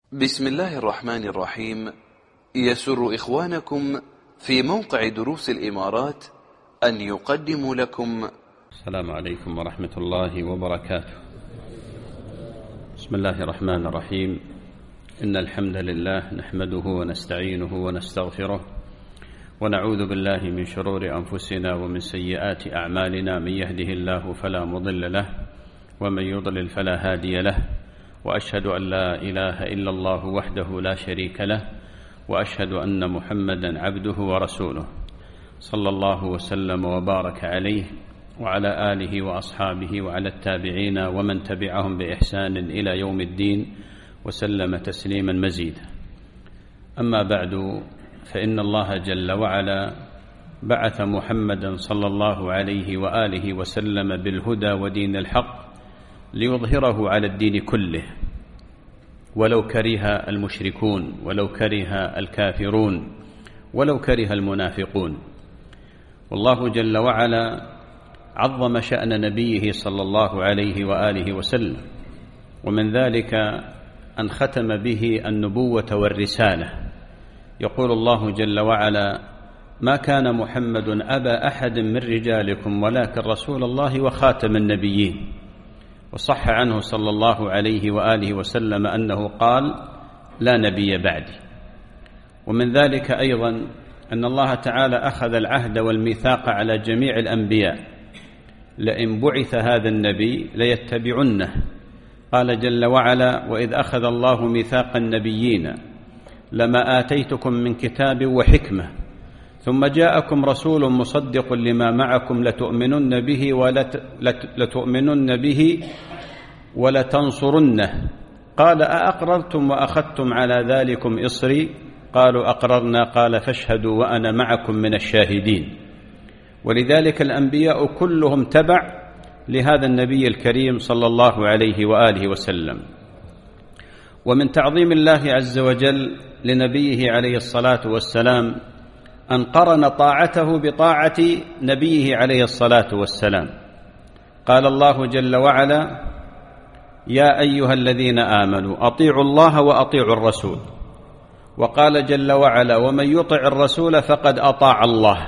بسم الله الرحمن الرحيم. يسر إخوانكم في موقع دروس الإمارات أن يقدموا لكم السلام عليكم ورحمة الله وبركاته. بسم الله الرحمن الرحيم. إن الحمد لله نحمده ونستعينه ونستغفره ونعوذ بالله من شرور أنفسنا ومن سيئات أعمالنا. من يهده الله فلا مضل له ومن يضلل فلا هادي له، وأشهد أن لا إله إلا الله وحده لا شريك له، وأشهد أن محمدا عبده ورسوله، صلى الله وسلم وبارك عليه وعلى آله وأصحابه وعلى التابعين ومن تبعهم بإحسان إلى يوم الدين وسلم تسليما مزيدا. أما بعد، فإن الله جل وعلا بعث محمدا صلى الله عليه وآله وسلم بالهدى ودين الحق ليظهره على الدين كله، ولو كره المشركون، ولو كره الكافرون، ولو كره المنافقون. والله جل وعلا عظم شأن نبيه صلى الله عليه وآله وسلم، ومن ذلك أن ختم به النبوة والرسالة. يقول الله جل وعلا: ما كان محمد أبا أحد من رجالكم ولكن رسول الله وخاتم النبيين. وصح عنه صلى الله عليه وآله وسلم أنه قال: لا نبي بعدي. ومن ذلك أيضا أن الله تعالى أخذ العهد والميثاق على جميع الأنبياء: لئن بعث هذا النبي ليتبعنه. قال جل وعلا: وإذ أخذ الله ميثاق النبيين لما آتيتكم من كتاب وحكمة ثم جاءكم رسول مصدق لما معكم لتؤمنن به ولتنصرنه. قال: أأقررتم وأخذتم على ذلكم إصري؟ قالوا: أقررنا. قال: فاشهدوا وأنا معكم من الشاهدين. ولذلك الأنبياء كلهم تبع لهذا النبي الكريم صلى الله عليه وآله وسلم. ومن تعظيم الله عز وجل لنبيه عليه الصلاة والسلام أن قرن طاعته بطاعة نبيه عليه الصلاة والسلام. قال الله جل وعلا: يا أيها الذين آمنوا أطيعوا الله وأطيعوا الرسول. وقال جل وعلا: ومن يطع الرسول فقد أطاع الله.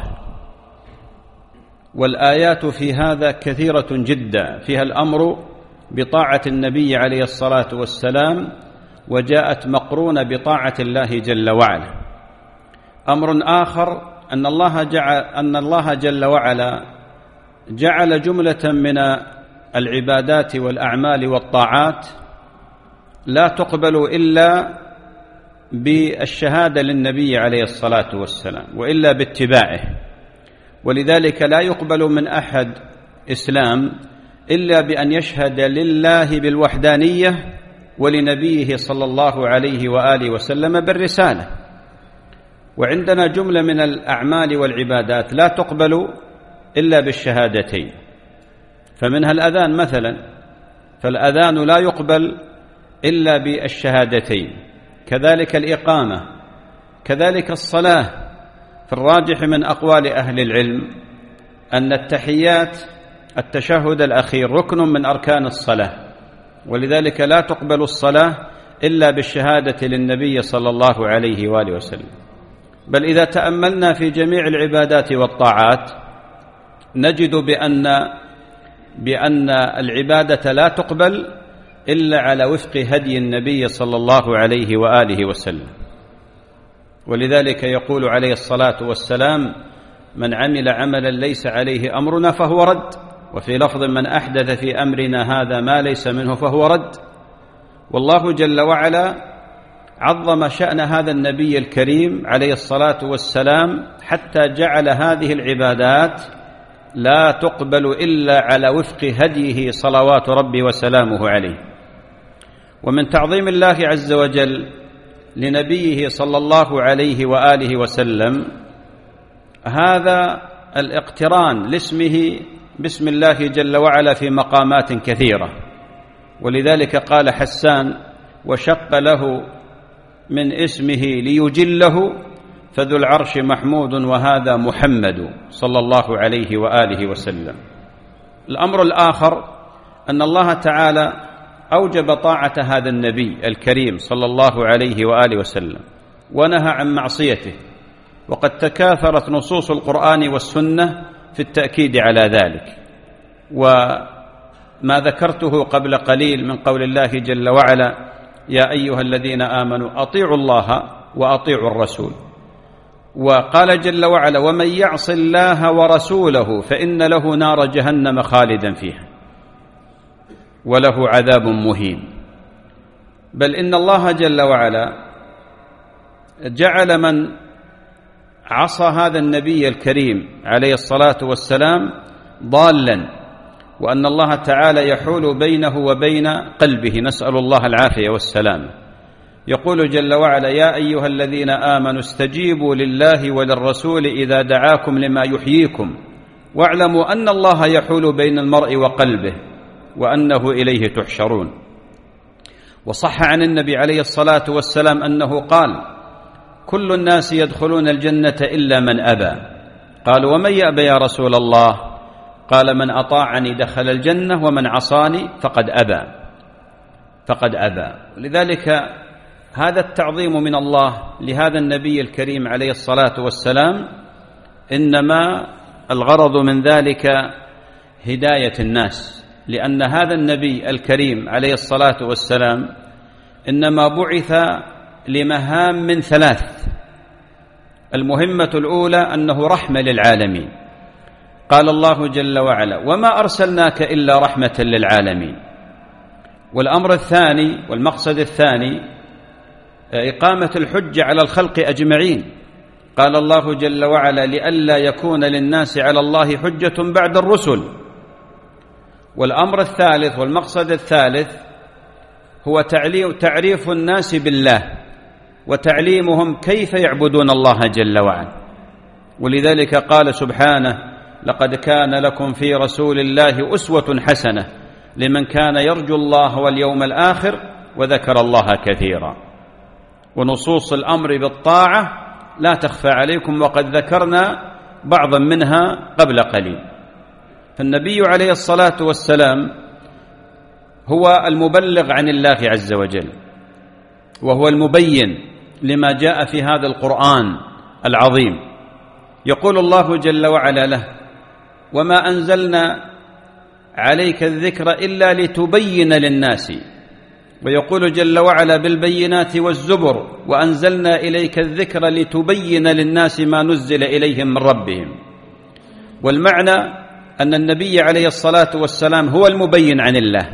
والآيات في هذا كثيرة جدا، فيها الأمر بطاعة النبي عليه الصلاة والسلام، وجاءت مقرونة بطاعة الله جل وعلا. أمر آخر أن الله جل وعلا جعل جملة من العبادات والأعمال والطاعات لا تقبل إلا بالشهادة للنبي عليه الصلاة والسلام وإلا باتباعه. ولذلك لا يقبل من أحد إسلام إلا بأن يشهد لله بالوحدانية ولنبيه صلى الله عليه وآله وسلم بالرسالة. وعندنا جملة من الأعمال والعبادات لا تقبل إلا بالشهادتين، فمنها الأذان مثلا، فالأذان لا يقبل إلا بالشهادتين، كذلك الإقامة، كذلك الصلاة. في الراجح من أقوال أهل العلم أن التشهد الأخير ركن من أركان الصلاة، ولذلك لا تقبل الصلاة إلا بالشهادة للنبي صلى الله عليه وآله وسلم. بل إذا تأملنا في جميع العبادات والطاعات نجد بأن العبادة لا تقبل إلا على وفق هدي النبي صلى الله عليه وآله وسلم. ولذلك يقول عليه الصلاة والسلام: من عمل عملا ليس عليه أمرنا فهو رد. وفي لفظ: من أحدث في أمرنا هذا ما ليس منه فهو رد. والله جل وعلا عظم شأن هذا النبي الكريم عليه الصلاة والسلام حتى جعل هذه العبادات لا تقبل إلا على وفق هديه صلوات ربي وسلامه عليه. ومن تعظيم الله عز وجل لنبيه صلى الله عليه وآله وسلم هذا الاقتران لاسمه بسم الله جل وعلا في مقامات كثيرة. ولذلك قال حسان: وشق له من اسمه ليجله فذو العرش محمود وهذا محمد صلى الله عليه وآله وسلم. الأمر الآخر أن الله تعالى أوجب طاعة هذا النبي الكريم صلى الله عليه وآله وسلم ونهى عن معصيته، وقد تكاثرت نصوص القرآن والسنة في التأكيد على ذلك. وما ذكرته قبل قليل من قول الله جل وعلا: يا أيها الذين آمنوا أطيعوا الله وأطيعوا الرسول. وقال جل وعلا: ومن يعص الله ورسوله فإن له نار جهنم خالدا فيها وله عذاب مهين. بل إن الله جل وعلا جعل من عصى هذا النبي الكريم عليه الصلاة والسلام ضالا، وأن الله تعالى يحول بينه وبين قلبه، نسأل الله العافية والسلام. يقول جل وعلا: يا أيها الذين آمنوا استجيبوا لله وللرسول إذا دعاكم لما يحييكم واعلموا أن الله يحول بين المرء وقلبه وأنه إليه تحشرون. وصح عن النبي عليه الصلاة والسلام أنه قال: كل الناس يدخلون الجنة إلا من أبى. قالوا: ومن يأبى يا رسول الله؟ قال: من أطاعني دخل الجنة ومن عصاني فقد أبى. لذلك هذا التعظيم من الله لهذا النبي الكريم عليه الصلاة والسلام إنما الغرض من ذلك هداية الناس، لأن هذا النبي الكريم عليه الصلاة والسلام إنما بعث لمهام من 3. المهمة الأولى أنه رحمة للعالمين، قال الله جل وعلا: وما أرسلناك إلا رحمة للعالمين. والأمر الثاني والمقصد الثاني إقامة الحجة على الخلق أجمعين، قال الله جل وعلا: لئلا يكون للناس على الله حجة بعد الرسل. والأمر الثالث والمقصد الثالث هو تعريف الناس بالله وتعليمهم كيف يعبدون الله جل وعلا. ولذلك قال سبحانه: لقد كان لكم في رسول الله أسوة حسنة لمن كان يرجو الله واليوم الآخر وذكر الله كثيرا. ونصوص الأمر بالطاعة لا تخفى عليكم، وقد ذكرنا بعضا منها قبل قليل. فالنبي عليه الصلاة والسلام هو المبلغ عن الله عز وجل، وهو المبين لما جاء في هذا القرآن العظيم. يقول الله جل وعلا له: وما أنزلنا عليك الذكر إلا لتبين للناس. ويقول جل وعلا بالبينات والزبر: وأنزلنا إليك الذكر لتبين للناس ما نزل إليهم من ربهم. والمعنى أن النبي عليه الصلاة والسلام هو المبين عن الله.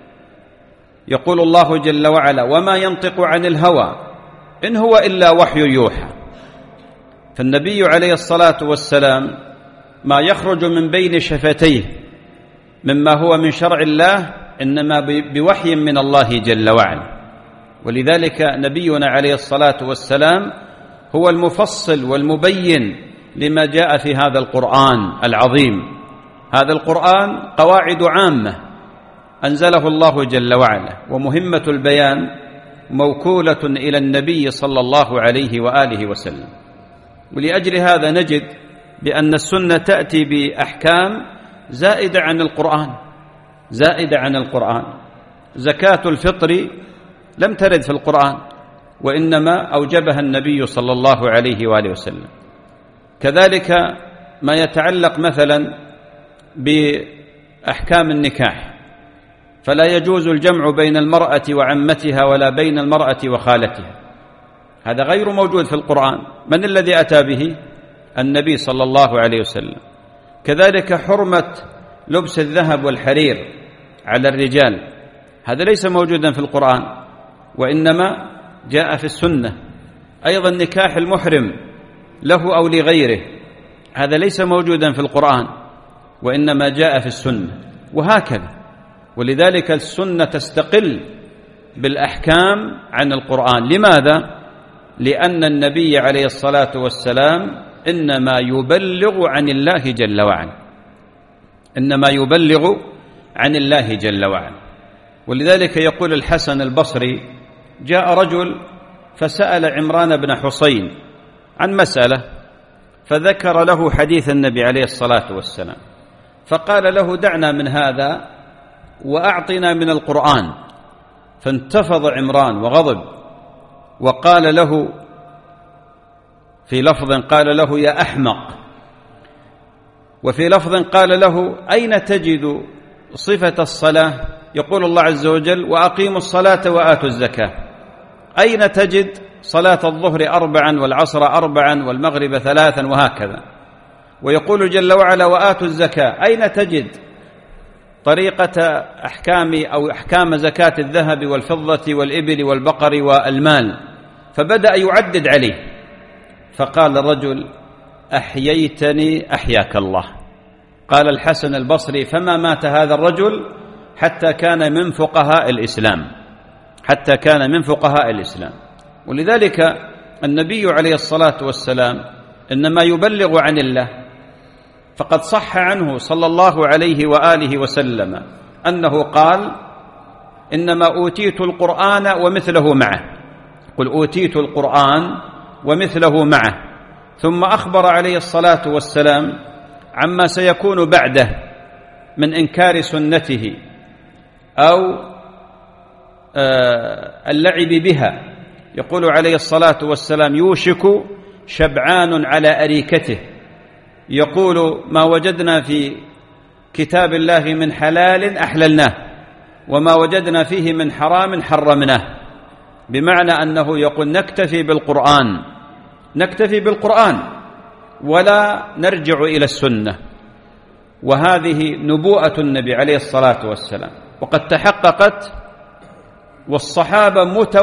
يقول الله جل وعلا: وما ينطق عن الهوى إن هو إلا وحي يوحى. فالنبي عليه الصلاة والسلام ما يخرج من بين شفتيه مما هو من شرع الله إنما بوحي من الله جل وعلا. ولذلك نبينا عليه الصلاة والسلام هو المفصل والمبين لما جاء في هذا القرآن العظيم. هذا القرآن قواعد عامة أنزله الله جل وعلا، ومهمة البيان موكولة إلى النبي صلى الله عليه وآله وسلم. ولأجل هذا نجد بأن السنة تأتي بأحكام زائدة عن القرآن. زكاة الفطر لم ترد في القرآن، وإنما أوجبها النبي صلى الله عليه وآله وسلم. كذلك ما يتعلق مثلا بأحكام النكاح، فلا يجوز الجمع بين المرأة وعمتها ولا بين المرأة وخالتها، هذا غير موجود في القرآن. من الذي أتى به؟ النبي صلى الله عليه وسلم. كذلك حرمة لبس الذهب والحرير على الرجال، هذا ليس موجودا في القرآن وإنما جاء في السنة. أيضا نكاح المحرم له أو لغيره، هذا ليس موجودا في القرآن وإنما جاء في السنة، وهكذا. ولذلك السنة تستقل بالأحكام عن القرآن. لماذا؟ لأن النبي عليه الصلاة والسلام إنما يبلغ عن الله جل وعلا، إنما يبلغ عن الله جل وعلا. ولذلك يقول الحسن البصري: جاء رجل فسأل عمران بن حسين عن مسألة، فذكر له حديث النبي عليه الصلاة والسلام، فقال له: دعنا من هذا وأعطنا من القرآن. فانتفض عمران وغضب وقال له في لفظ قال له يا أحمق، وفي لفظ قال له أين تجد صفة الصلاة؟ يقول الله عز وجل وأقيموا الصلاة وآتوا الزكاة، أين تجد صلاة الظهر 4 والعصر 4 والمغرب 3 وهكذا؟ ويقول جل وعلا وآتوا الزكاة، أين تجد طريقة أحكام زكاة الذهب والفضة والإبل والبقر والمال؟ فبدأ يعدد عليه، فقال الرجل أحييتني أحياك الله. قال الحسن البصري فما مات هذا الرجل حتى كان من فقهاء الإسلام، حتى كان من فقهاء الإسلام. ولذلك النبي عليه الصلاة والسلام إنما يبلغ عن الله، فقد صح عنه صلى الله عليه وآله وسلم أنه قال إنما أوتيت القرآن ومثله معه، قل أوتيت القرآن ومثله معه. ثم أخبر عليه الصلاة والسلام عما سيكون بعده من إنكار سنته أو اللعب بها. يقول عليه الصلاة والسلام يوشك شبعان على أريكته يقول ما وجدنا في كتاب الله من حلال أحللناه وما وجدنا فيه من حرام حرمناه، بمعنى أنه يقول نكتفي بالقرآن ولا نرجع إلى السنة. وهذه نبوءة النبي عليه الصلاة والسلام وقد تحققت، والصحابة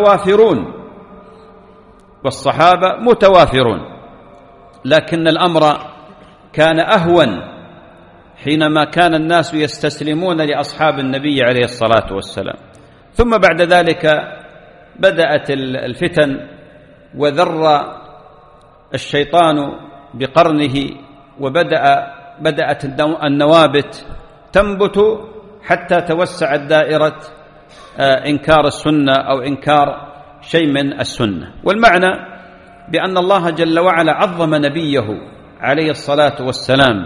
متوافرون، لكن الأمر كان أهون حينما كان الناس يستسلمون لأصحاب النبي عليه الصلاة والسلام. ثم بعد ذلك بدأت الفتن وذر الشيطان بقرنه، وبدأت النوابت تنبت حتى توسعت دائرة إنكار السنة أو إنكار شيء من السنة. والمعنى بأن الله جل وعلا عظم نبيه عليه الصلاة والسلام،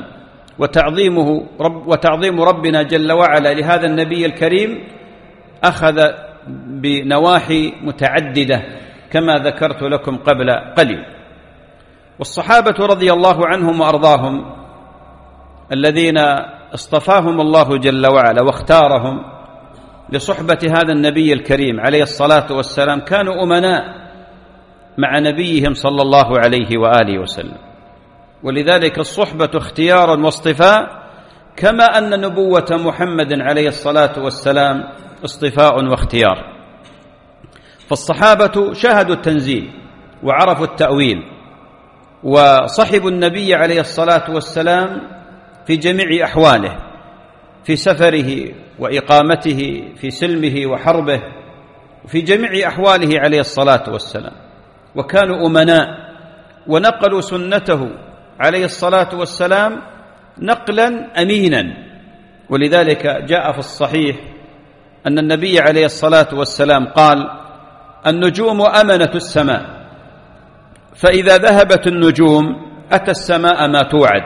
وتعظيم ربنا جل وعلا لهذا النبي الكريم أخذ بنواحي متعددة كما ذكرت لكم قبل قليل. والصحابة رضي الله عنهم وأرضاهم الذين اصطفاهم الله جل وعلا واختارهم لصحبة هذا النبي الكريم عليه الصلاة والسلام كانوا أمناء مع نبيهم صلى الله عليه وآله وسلم. ولذلك الصحبة اختيار واصطفاء، كما أن نبوة محمد عليه الصلاة والسلام اصطفاء واختيار. فالصحابة شاهدوا التنزيل وعرفوا التأويل، وصحبوا النبي عليه الصلاة والسلام في جميع أحواله، في سفره وإقامته، في سلمه وحربه، في جميع أحواله عليه الصلاة والسلام. وكانوا أمناء ونقلوا سنته عليه الصلاة والسلام نقلا أمينا. ولذلك جاء في الصحيح أن النبي عليه الصلاة والسلام قال النجوم أمنة السماء، فإذا ذهبت النجوم أتى السماء ما توعد،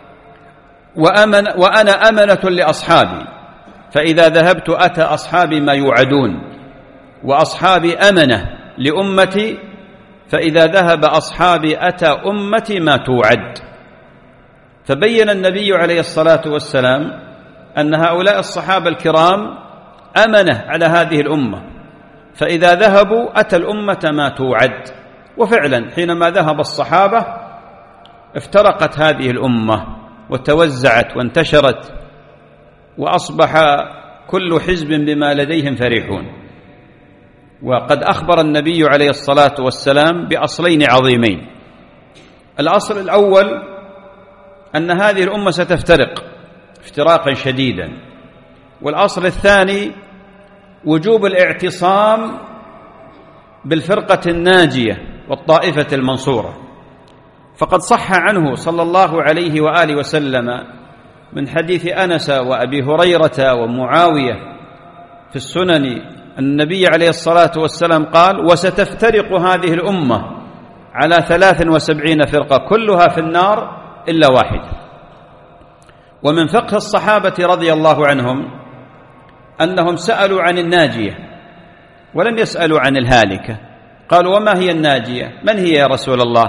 وأنا أمنة لأصحابي، فإذا ذهبت أتى أصحابي ما يوعدون، وأصحابي أمنة لأمتي، فإذا ذهب أصحابي أتى أمتي ما توعد. فبين النبي عليه الصلاة والسلام أن هؤلاء الصحابة الكرام أمنة على هذه الأمة، فإذا ذهبوا أتى الأمة ما توعد. وفعلا حينما ذهب الصحابة افترقت هذه الأمة وتوزعت وانتشرت، وأصبح كل حزب بما لديهم فرحون. وقد أخبر النبي عليه الصلاة والسلام بأصلين عظيمين. الأصل الأول أن هذه الأمة ستفترق افتراقا شديدا، والأصل الثاني وجوب الاعتصام بالفرقة الناجية والطائفة المنصورة. فقد صح عنه صلى الله عليه وآله وسلم من حديث أنس وأبي هريرة ومعاوية في السنن أن النبي عليه الصلاة والسلام قال وستفترق هذه الأمة على 73 فرقة كلها في النار إلا واحدة. ومن فقه الصحابة رضي الله عنهم أنهم سألوا عن الناجية، ولم يسألوا عن الهالكة. قالوا: وما هي الناجية؟ من هي يا رسول الله؟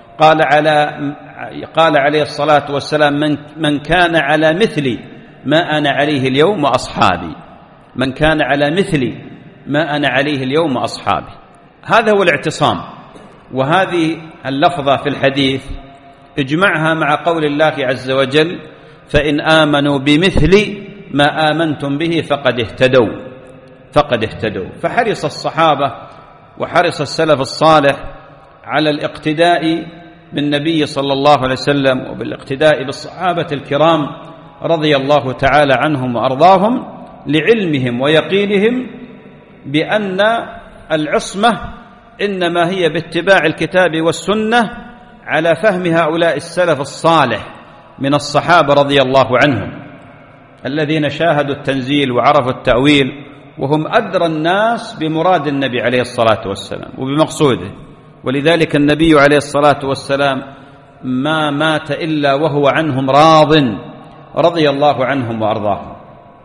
قال عليه الصلاة والسلام: من كان على مثل ما أنا عليه اليوم وأصحابي. من كان على مثل ما أنا عليه اليوم وأصحابي. هذا هو الاعتصام. وهذه اللفظة في الحديث اجمعها مع قول الله عز وجل: فإن آمنوا بمثل ما آمنتم به فقد اهتدوا. فحرص الصحابة وحرص السلف الصالح على الاقتداء بالنبي صلى الله عليه وسلم وبالاقتداء بالصحابة الكرام رضي الله تعالى عنهم وأرضاهم، لعلمهم ويقينهم بأن العصمة إنما هي باتباع الكتاب والسنة على فهم هؤلاء السلف الصالح من الصحابة رضي الله عنهم، الذين شاهدوا التنزيل وعرفوا التأويل، وهم أدرى الناس بمراد النبي عليه الصلاة والسلام وبمقصوده. ولذلك النبي عليه الصلاة والسلام ما مات إلا وهو عنهم راض رضي الله عنهم وأرضاهم.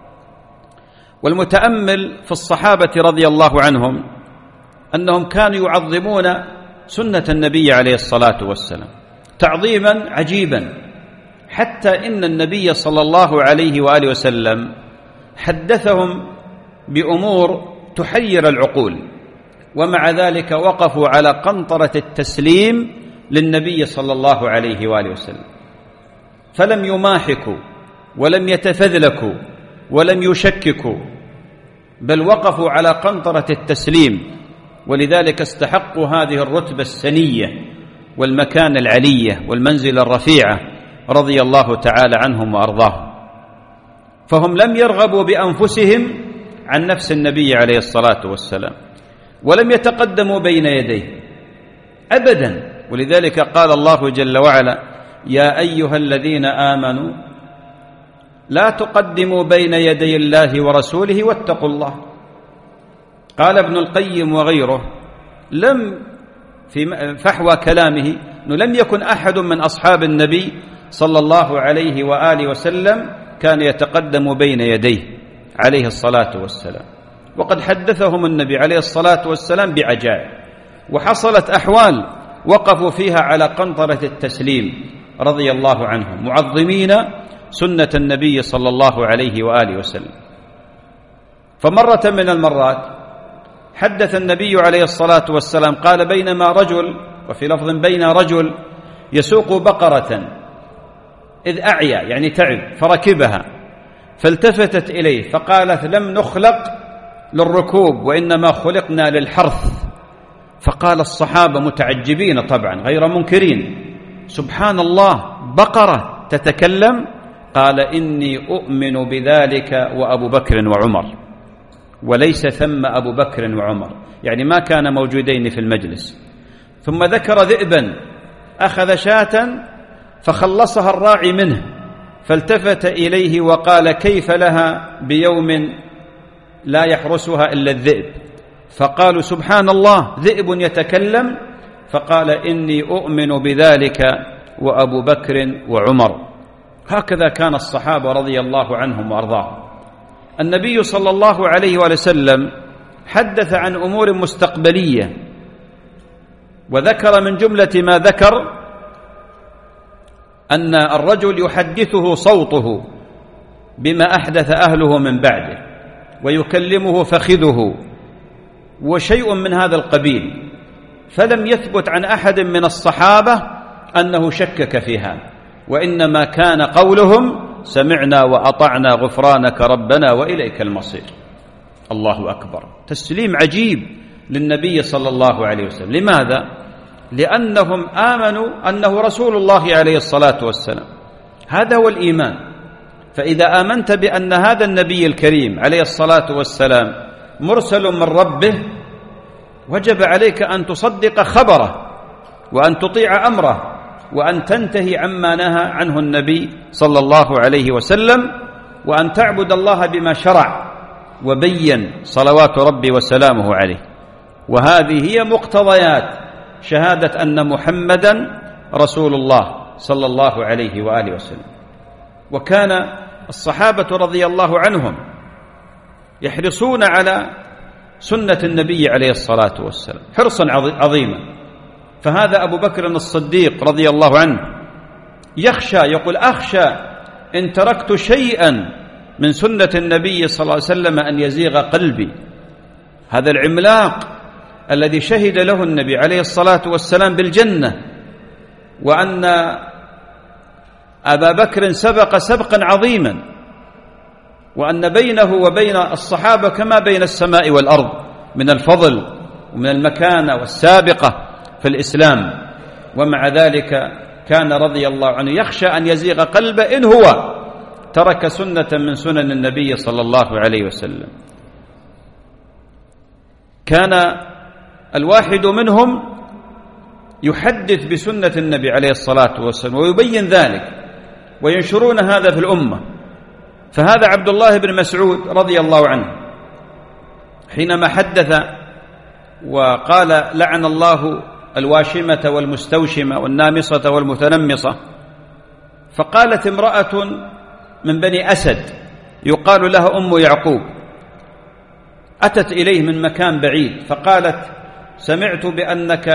والمتأمل في الصحابة رضي الله عنهم أنهم كانوا يعظمون سنة النبي عليه الصلاة والسلام تعظيما عجيبا، حتى إن النبي صلى الله عليه وآله وسلم حدثهم بأمور تحير العقول، ومع ذلك وقفوا على قنطرة التسليم للنبي صلى الله عليه وآله وسلم، فلم يماحكوا ولم يتفذلكوا ولم يشككوا، بل وقفوا على قنطرة التسليم. ولذلك استحقوا هذه الرتبة السنية والمكان العلية والمنزل الرفيعة رضي الله تعالى عنهم وأرضاهم. فهم لم يرغبوا بأنفسهم عن نفس النبي عليه الصلاة والسلام، ولم يتقدموا بين يديه أبدا. ولذلك قال الله جل وعلا: يا أيها الذين آمنوا لا تقدموا بين يدي الله ورسوله واتقوا الله. قال ابن القيم وغيره لم في فحوى كلامه أنه لم يكن أحد من أصحاب النبي صلى الله عليه وآله وسلم كان يتقدم بين يديه عليه الصلاة والسلام، وقد حدثهم النبي عليه الصلاة والسلام بعجائب، وحصلت أحوال وقفوا فيها على قنطرة التسليم رضي الله عنهم، معظمين سنة النبي صلى الله عليه وآله وسلم. فمرة من المرات حدث النبي عليه الصلاة والسلام قال: بينما رجل، وفي لفظ بين رجل، يسوق بقرة إذ أعيا، يعني تعب، فركبها، فالتفتت إليه فقالت: لم نخلق للركوب وإنما خلقنا للحرث. فقال الصحابة متعجبين طبعا غير منكرين: سبحان الله، بقرة تتكلم؟ قال: إني أؤمن بذلك وأبو بكر وعمر. وليس ثم أبو بكر وعمر، يعني ما كان موجودين في المجلس. ثم ذكر ذئبا أخذ شاة فخلصها الراعي منه، فالتفت إليه وقال: كيف لها بيوم لا يحرسها إلا الذئب؟ فقالوا: سبحان الله، ذئب يتكلم؟ فقال: إني أؤمن بذلك وأبو بكر وعمر. هكذا كان الصحابة رضي الله عنهم وأرضاهم. النبي صلى الله عليه وسلم حدث عن أمور مستقبلية، وذكر من جملة ما ذكر أن الرجل يحدثه صوته بما أحدث أهله من بعده، ويكلمه فخذه، وشيء من هذا القبيل. فلم يثبت عن أحد من الصحابة أنه شكك في هذا، وإنما كان قولهم: سمعنا وأطعنا غفرانك ربنا وإليك المصير. الله أكبر، تسليم عجيب للنبي صلى الله عليه وسلم. لماذا؟ لأنهم آمنوا أنه رسول الله عليه الصلاة والسلام. هذا هو الإيمان. فإذا آمنت بأن هذا النبي الكريم عليه الصلاة والسلام مرسل من ربه، وجب عليك أن تصدق خبره، وأن تطيع أمره، وأن تنتهي عما نهى عنه النبي صلى الله عليه وسلم، وأن تعبد الله بما شرع وبين صلوات ربي وسلامه عليه. وهذه هي مقتضيات شهادة أن محمدا رسول الله صلى الله عليه وآله وسلم. وكان الصحابة رضي الله عنهم يحرصون على سنة النبي عليه الصلاة والسلام حرصا عظيما. فهذا أبو بكر الصديق رضي الله عنه يخشى، يقول أخشى إن تركت شيئا من سنة النبي صلى الله عليه وسلم أن يزيغ قلبي. هذا العملاق الذي شهد له النبي عليه الصلاة والسلام بالجنة، وأن أبا بكر سبق سبقا عظيما، وأن بينه وبين الصحابة كما بين السماء والأرض من الفضل ومن المكانة والسابقة في الإسلام، ومع ذلك كان رضي الله عنه يخشى أن يزيغ قلبه إن هو ترك سنة من سنن النبي صلى الله عليه وسلم. كان الواحد منهم يحدث بسنة النبي عليه الصلاة والسلام ويبين ذلك، وينشرون هذا في الأمة. فهذا عبد الله بن مسعود رضي الله عنه حينما حدث وقال لعن الله الواشمة والمستوشمة والنامصة والمتنمصة، فقالت امرأة من بني أسد يقال لها أم يعقوب، أتت إليه من مكان بعيد فقالت سمعت بأنك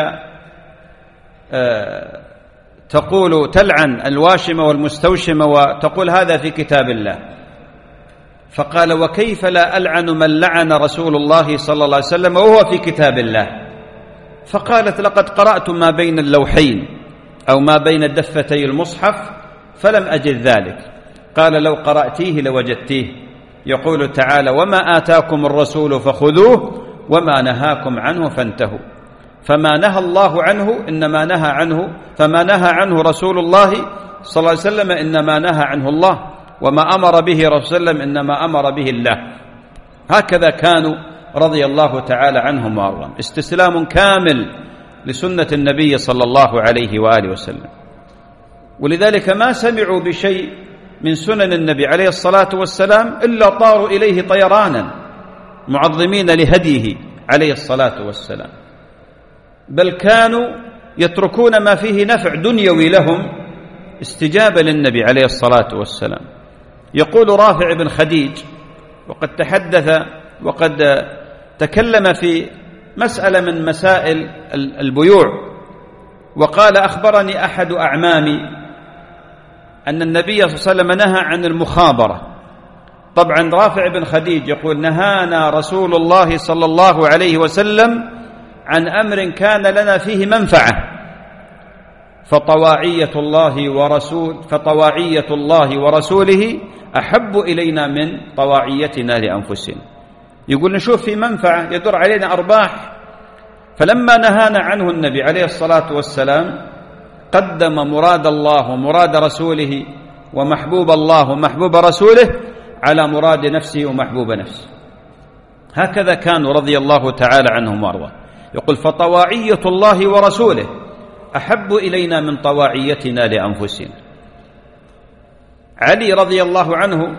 تقول تلعن الواشمة والمستوشمة وتقول هذا في كتاب الله. فقال وكيف لا ألعن من لعن رسول الله صلى الله عليه وسلم وهو في كتاب الله؟ فقالت لقد قرأت ما بين اللوحين أو ما بين دفتي المصحف فلم أجد ذلك. قال لو قرأتيه لوجدتيه، يقول تعالى وما آتاكم الرسول فخذوه وما نهاكم عنه فانتهوا. فما نهى الله عنه إنما نهى عنه، فما نهى عنه رسول الله صلى الله عليه وسلم إنما نهى عنه الله، وما أمر به رسول الله إنما أمر به الله. هكذا كانوا رضي الله تعالى عنهم وارضاهم، استسلام كامل لسنة النبي صلى الله عليه وآله وسلم. ولذلك ما سمعوا بشيء من سنن النبي عليه الصلاة والسلام إلا طاروا إليه طيرانا معظمين لهديه عليه الصلاة والسلام، بل كانوا يتركون ما فيه نفع دنيوي لهم استجابة للنبي عليه الصلاة والسلام. يقول رافع بن خديج وقد تحدث وقد تكلم في مسألة من مسائل البيوع، وقال أخبرني أحد أعمامي أن النبي صلى الله عليه وسلم نهى عن المخابرة. طبعا رافع بن خديج يقول نهانا رسول الله صلى الله عليه وسلم عن أمر كان لنا فيه منفعة، فطواعية الله ورسوله أحب إلينا من طواعيتنا لأنفسنا. يقول نشوف في منفعة يدر علينا أرباح، فلما نهانا عنه النبي عليه الصلاة والسلام قدم مراد الله ومراد رسوله ومحبوب الله ومحبوب رسوله على مراد نفسه ومحبوب نفسه. هكذا كانوا رضي الله تعالى عنهم وارضاهم. يقول فطواعية الله ورسوله أحب إلينا من طواعيتنا لأنفسنا. علي رضي الله عنه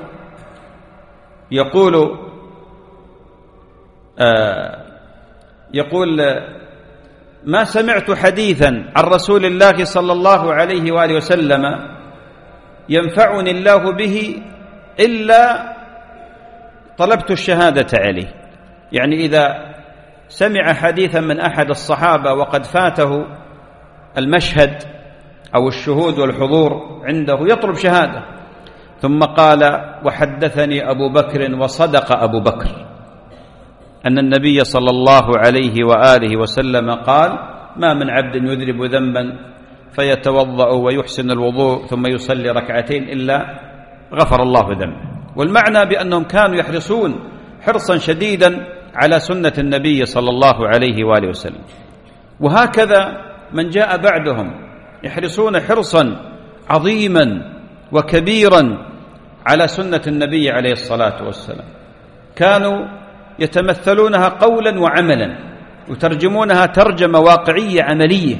يقول ما سمعت حديثا عن رسول الله صلى الله عليه وآله وسلم ينفعني الله به إلا طلبت الشهادة عليه. يعني إذا سمع حديثا من أحد الصحابة وقد فاته المشهد أو الشهود والحضور عنده يطلب شهادة. ثم قال وحدثني أبو بكر وصدق أبو بكر أن النبي صلى الله عليه وآله وسلم قال ما من عبد يذنب ذنبا فيتوضأ ويحسن الوضوء ثم يصلي ركعتين إلا غفر الله ذنبه. والمعنى بأنهم كانوا يحرصون حرصا شديدا على سنة النبي صلى الله عليه وآله وسلم. وهكذا من جاء بعدهم يحرصون حرصا عظيما وكبيرا على سنة النبي عليه الصلاة والسلام. كانوا يتمثلونها قولا وعملا وترجمونها ترجمة واقعية عملية.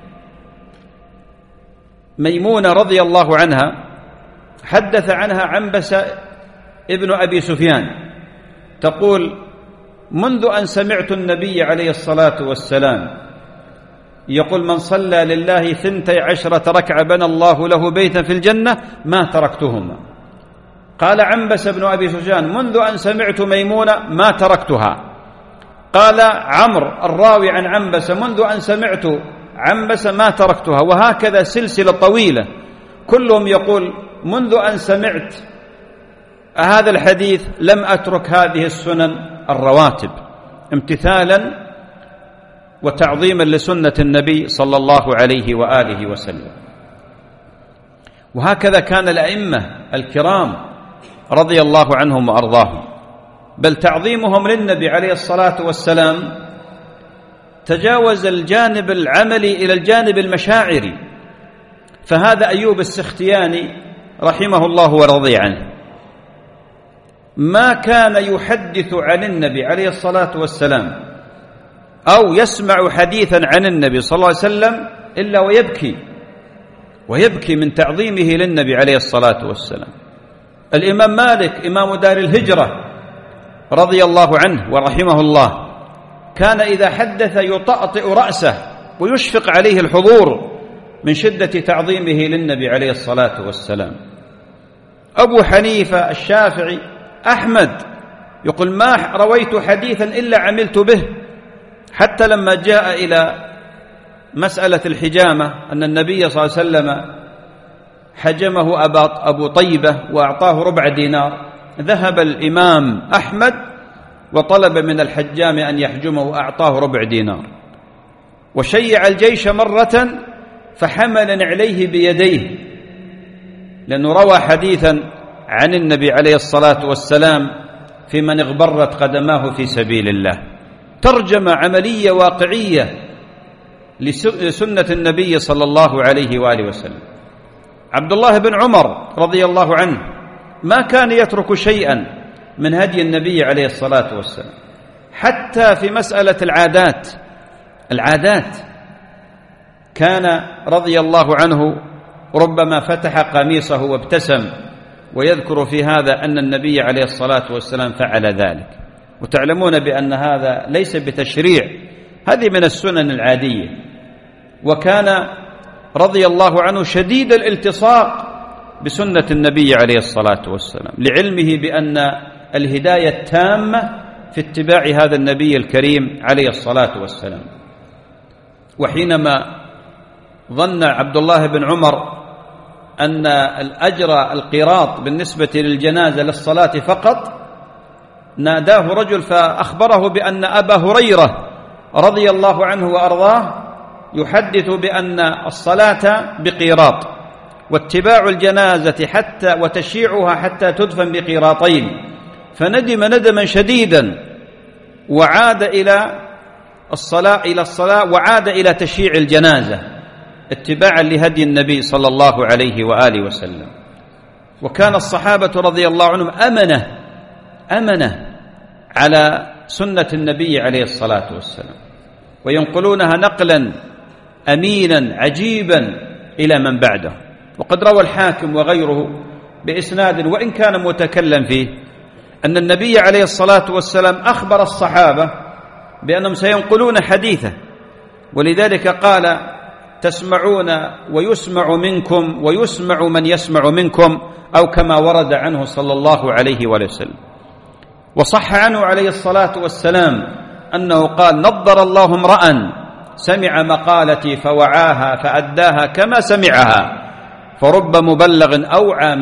ميمونة رضي الله عنها حدث عنها عنبسة ابن أبي سفيان تقول منذ أن سمعت النبي عليه الصلاة والسلام يقول من صلى لله 12 ركعة بنى الله له بيتا في الجنة ما تركتهما. قال عنبسة بن أبي سفيان منذ أن سمعت ميمونة ما تركتها. قال عمرو الراوي عن عنبسة: منذ أن سمعت عنبسة ما تركتها. وهكذا سلسلة طويلة كلهم يقول: منذ أن سمعت هذا الحديث لم أترك هذه السنن الرواتب، امتثالا وتعظيما لسنة النبي صلى الله عليه وآله وسلم. وهكذا كان الأئمة الكرام رضي الله عنهم وأرضاهم، بل تعظيمهم للنبي عليه الصلاة والسلام تجاوز الجانب العملي إلى الجانب المشاعري. فهذا أيوب السختياني رحمه الله ورضي عنه ما كان يحدث عن النبي عليه الصلاة والسلام أو يسمع حديثا عن النبي صلى الله عليه وسلم إلا ويبكي من تعظيمه للنبي عليه الصلاة والسلام. الإمام مالك إمام دار الهجرة رضي الله عنه ورحمه الله كان إذا حدث يطأطئ رأسه ويشفق عليه الحضور من شدة تعظيمه للنبي عليه الصلاة والسلام. أبو حنيفة، الشافعي، أحمد يقول: ما رويت حديثا إلا عملت به. حتى لما جاء إلى مسألة الحجامة أن النبي صلى الله عليه وسلم حجمه أبو طيبة وأعطاه 4 دينار، ذهب الإمام أحمد وطلب من الحجام أن يحجمه وأعطاه 4 دينار. وشيع الجيش مرة فحمل نعليه بيديه، لأنه روى حديثا عن النبي عليه الصلاة والسلام في من اغبرت قدماه في سبيل الله. ترجمة عملية واقعية لسنة النبي صلى الله عليه وآله وسلم. عبد الله بن عمر رضي الله عنه ما كان يترك شيئا من هدي النبي عليه الصلاة والسلام، حتى في مسألة العادات كان رضي الله عنه ربما فتح قميصه وابتسم ويذكر في هذا أن النبي عليه الصلاة والسلام فعل ذلك. وتعلمون بأن هذا ليس بتشريع، هذه من السنن العادية. وكان رضي الله عنه شديد الالتصاق بسنة النبي عليه الصلاة والسلام، لعلمه بأن الهداية التامة في اتباع هذا النبي الكريم عليه الصلاة والسلام. وحينما ظن عبد الله بن عمر أن الأجر القيراط بالنسبة للجنازة للصلاة فقط، ناداه رجل فأخبره بأن أبا هريرة رضي الله عنه وأرضاه يحدث بأن الصلاة بقيراط واتباع الجنازة حتى وتشييعها حتى تدفن بقيراطين. فندم ندما شديدا وعاد إلى الصلاة وعاد إلى تشييع الجنازة اتباعا لهدي النبي صلى الله عليه وآله وسلم. وكان الصحابة رضي الله عنهم أمنة على سنة النبي عليه الصلاة والسلام، وينقلونها نقلا أمينا عجيبا إلى من بعده. وقد روى الحاكم وغيره بإسناد وإن كان متكلم فيه أن النبي عليه الصلاة والسلام أخبر الصحابة بأنهم سينقلون حديثه، ولذلك قال: تسمعون ويسمع منكم ويسمع من يسمع منكم، أو كما ورد عنه صلى الله عليه وسلم. وصح عنه عليه الصلاة والسلام أنه قال: نضر الله امرأ سمع مقالتي فوعاها فأداها كما سمعها، فرب مبلغ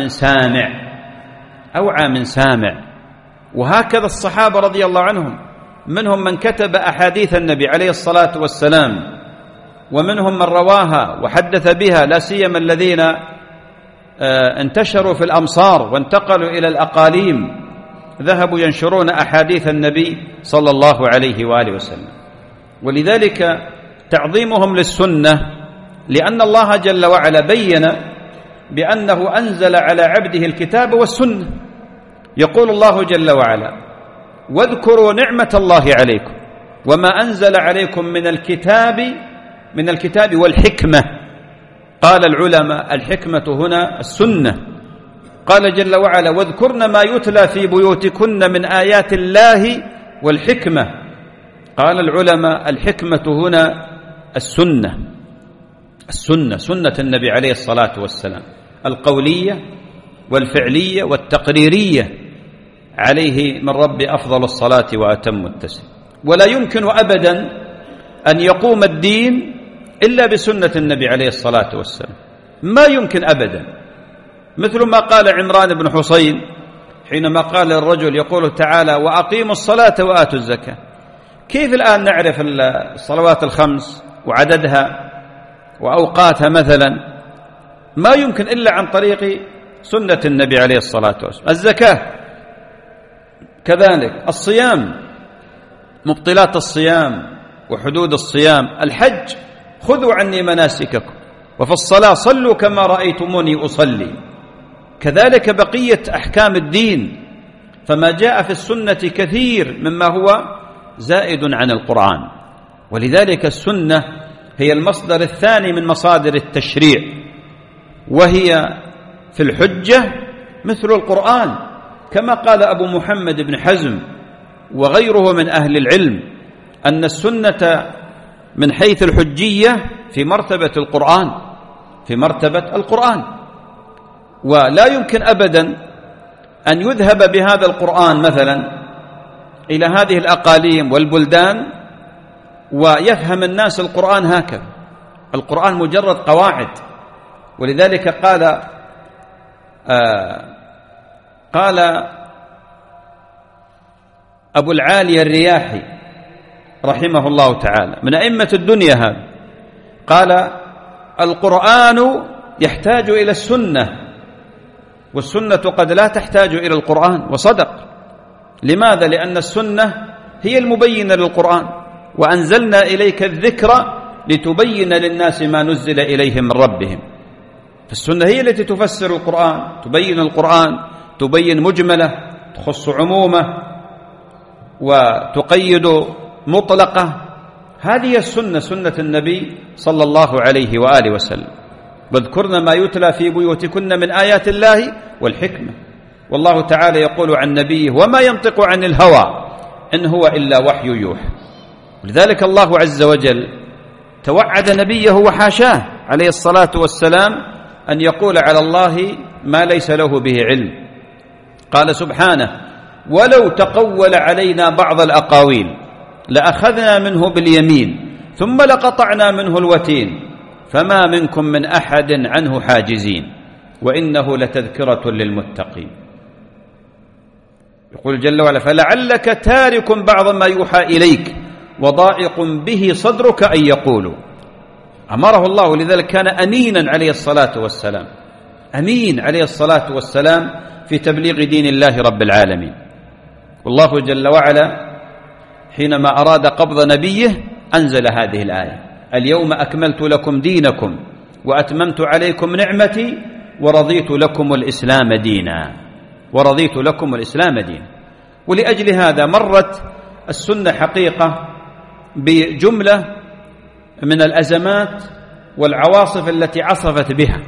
أوعى من سامع. وهكذا الصحابة رضي الله عنهم، منهم من كتب أحاديث النبي عليه الصلاة والسلام، ومنهم من رواها وحدث بها، لا سيما الذين انتشروا في الأمصار وانتقلوا إلى الأقاليم، ذهبوا ينشرون أحاديث النبي صلى الله عليه وآله وسلم. ولذلك تعظيمهم للسنة، لأن الله جل وعلا بين بأنه أنزل على عبده الكتاب والسنة. يقول الله جل وعلا: واذكروا نعمة الله عليكم وما أنزل عليكم من الكتاب والحكمة. قال العلماء: الحكمة هنا السنة. قال جل وعلا: واذكرن ما يتلى في بيوتكن من آيات الله والحكمة. قال العلماء: الحكمة هنا السنة، سنة النبي عليه الصلاة والسلام، القولية والفعلية والتقريرية عليه من رب أفضل الصلاة وأتم التسليم. ولا يمكن أبدا أن يقوم الدين إلا بسنة النبي عليه الصلاة والسلام، ما يمكن أبدا. مثل ما قال عمران بن حصين حينما قال الرجل يقول تعالى وأقيموا الصلاة وآتوا الزكاة. كيف الآن نعرف الصلوات الخمس وعددها وأوقاتها مثلا؟ ما يمكن إلا عن طريق سنة النبي عليه الصلاة والسلام. الزكاة كذلك، الصيام، مبطلات الصيام وحدود الصيام، الحج خذوا عني مناسككم، وفي الصلاة صلوا كما رأيتموني أصلي. كذلك بقية أحكام الدين، فما جاء في السنة كثير مما هو زائد عن القرآن. ولذلك السنة هي المصدر الثاني من مصادر التشريع، وهي في الحجة مثل القرآن، كما قال أبو محمد بن حزم وغيره من أهل العلم أن السنة من حيث الحجية في مرتبة القرآن، في مرتبة القرآن. ولا يمكن أبدا أن يذهب بهذا القرآن مثلا إلى هذه الأقاليم والبلدان ويفهم الناس القرآن هكذا. القرآن مجرد قواعد. ولذلك قال أبو العالي الرياحي رحمه الله تعالى من أئمة الدنيا هذا، قال القرآن يحتاج إلى السنة، والسنة قد لا تحتاج إلى القرآن. وصدق. لماذا؟ لأن السنة هي المبينة للقرآن، وأنزلنا إليك الذكر لتبين للناس ما نزل إليهم من ربهم. فالسنة هي التي تفسر القرآن، تبين القرآن، تبين مجمله، تخص عمومه، وتقيد مطلقة. هذه السنة، سنة النبي صلى الله عليه وآله وسلم. واذكرن ما يتلى في بيوتكن من آيات الله والحكمة. والله تعالى يقول عن نبيه وما ينطق عن الهوى إن هو إلا وحي يوحى. ولذلك الله عز وجل توعد نبيه وحاشاه عليه الصلاة والسلام أن يقول على الله ما ليس له به علم. قال سبحانه ولو تقول علينا بعض الأقاويل لأخذنا منه باليمين ثم لقطعنا منه الوتين فما منكم من أحد عنه حاجزين وإنه لتذكرة للمتقين. يقول جل وعلا فلعلك تارك بعض ما يوحى إليك وضائق به صدرك أن يقولوا. أمره الله، لذلك كان أمينا عليه الصلاة والسلام، أمين عليه الصلاة والسلام في تبليغ دين الله رب العالمين. والله جل وعلا حينما أراد قبض نبيه أنزل هذه الآية اليوم أكملت لكم دينكم وأتممت عليكم نعمتي ورضيت لكم الإسلام دينا، ورضيت لكم الإسلام دينا. ولأجل هذا مرت السنة حقيقة بجملة من الأزمات والعواصف التي عصفت بها،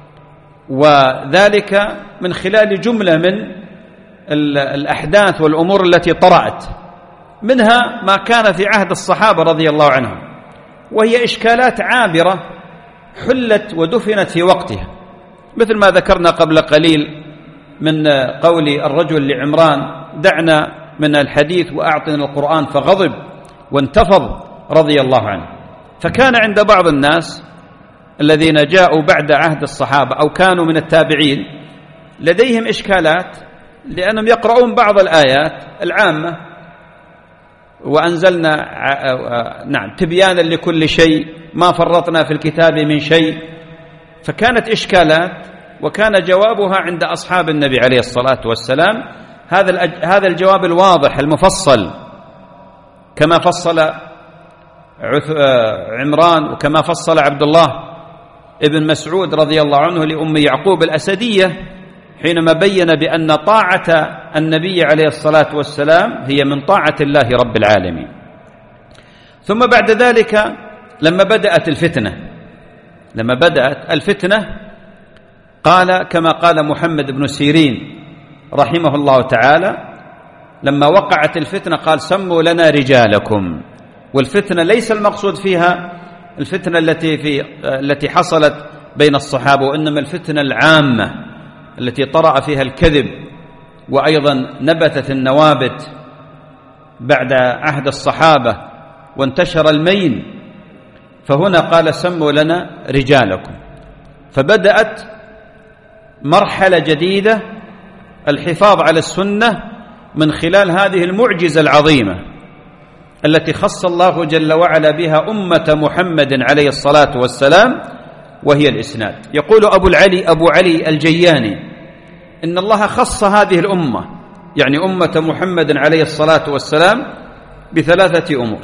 وذلك من خلال جملة من الأحداث والأمور التي طرأت، منها ما كان في عهد الصحابة رضي الله عنهم، وهي إشكالات عابرة حلت ودفنت في وقتها، مثل ما ذكرنا قبل قليل من قول الرجل لعمران دعنا من الحديث وأعطنا القرآن، فغضب وانتفض رضي الله عنه. فكان عند بعض الناس الذين جاءوا بعد عهد الصحابة أو كانوا من التابعين لديهم إشكالات، لأنهم يقرؤون بعض الآيات العامة وأنزلنا تبيانا لكل شيء ما فرطنا في الكتاب من شيء. فكانت إشكالات، وكان جوابها عند أصحاب النبي عليه الصلاة والسلام هذا الجواب الواضح المفصل، كما فصل عمران وكما فصل عبد الله ابن مسعود رضي الله عنه لأم يعقوب الأسدية حينما بين بأن طاعة النبي عليه الصلاة والسلام هي من طاعة الله رب العالمين. ثم بعد ذلك لما بدأت الفتنة قال كما قال محمد بن سيرين رحمه الله تعالى لما وقعت الفتنة قال سموا لنا رجالكم. والفتنة ليس المقصود فيها الفتنة التي حصلت بين الصحابة، وإنما الفتنة العامة التي طرأ فيها الكذب، وأيضا نبتت النوابت بعد عهد الصحابة وانتشر المين، فهنا قال سموا لنا رجالكم، فبدأت مرحلة جديدة الحفاظ على السنة من خلال هذه المعجزة العظيمة التي خص الله جل وعلا بها أمة محمد عليه الصلاة والسلام، وهي الإسناد. يقول أبو علي الجياني إن الله خص هذه الأمة، يعني أمة محمد عليه الصلاة والسلام، بثلاثة أمور: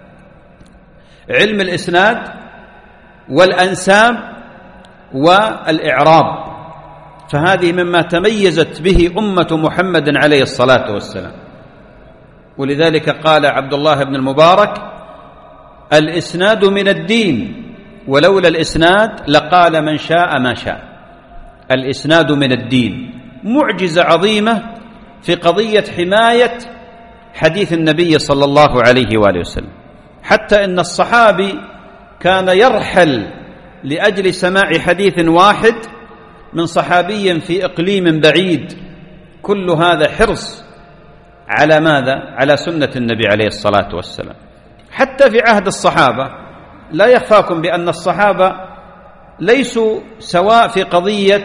علم الإسناد والأنساب والإعراب، فهذه مما تميزت به أمة محمد عليه الصلاة والسلام. ولذلك قال عبد الله بن المبارك: الإسناد من الدين، ولولا الإسناد لقال من شاء ما شاء. الإسناد من الدين، معجزة عظيمة في قضية حماية حديث النبي صلى الله عليه وآله وسلم، حتى إن الصحابي كان يرحل لأجل سماع حديث واحد من صحابي في إقليم بعيد. كل هذا حرص على ماذا؟ على سنة النبي عليه الصلاة والسلام. حتى في عهد الصحابة لا يخفاكم بأن الصحابة ليسوا سواء في قضية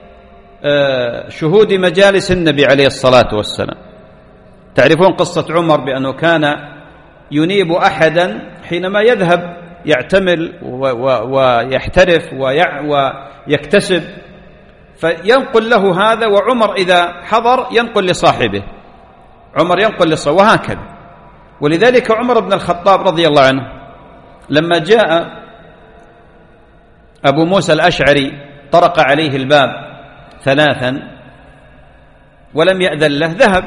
شهود مجالس النبي عليه الصلاة والسلام. تعرفون قصة عمر بأنه كان ينيب أحدا حينما يذهب يعتمل ويحترف ويكتسب، فينقل له هذا، وعمر إذا حضر ينقل لصاحبه، عمر ينقل لصاحبه، وهكذا. ولذلك عمر بن الخطاب رضي الله عنه لما جاء أبو موسى الأشعري طرق عليه الباب ثلاثا ولم يأذن له، ذهب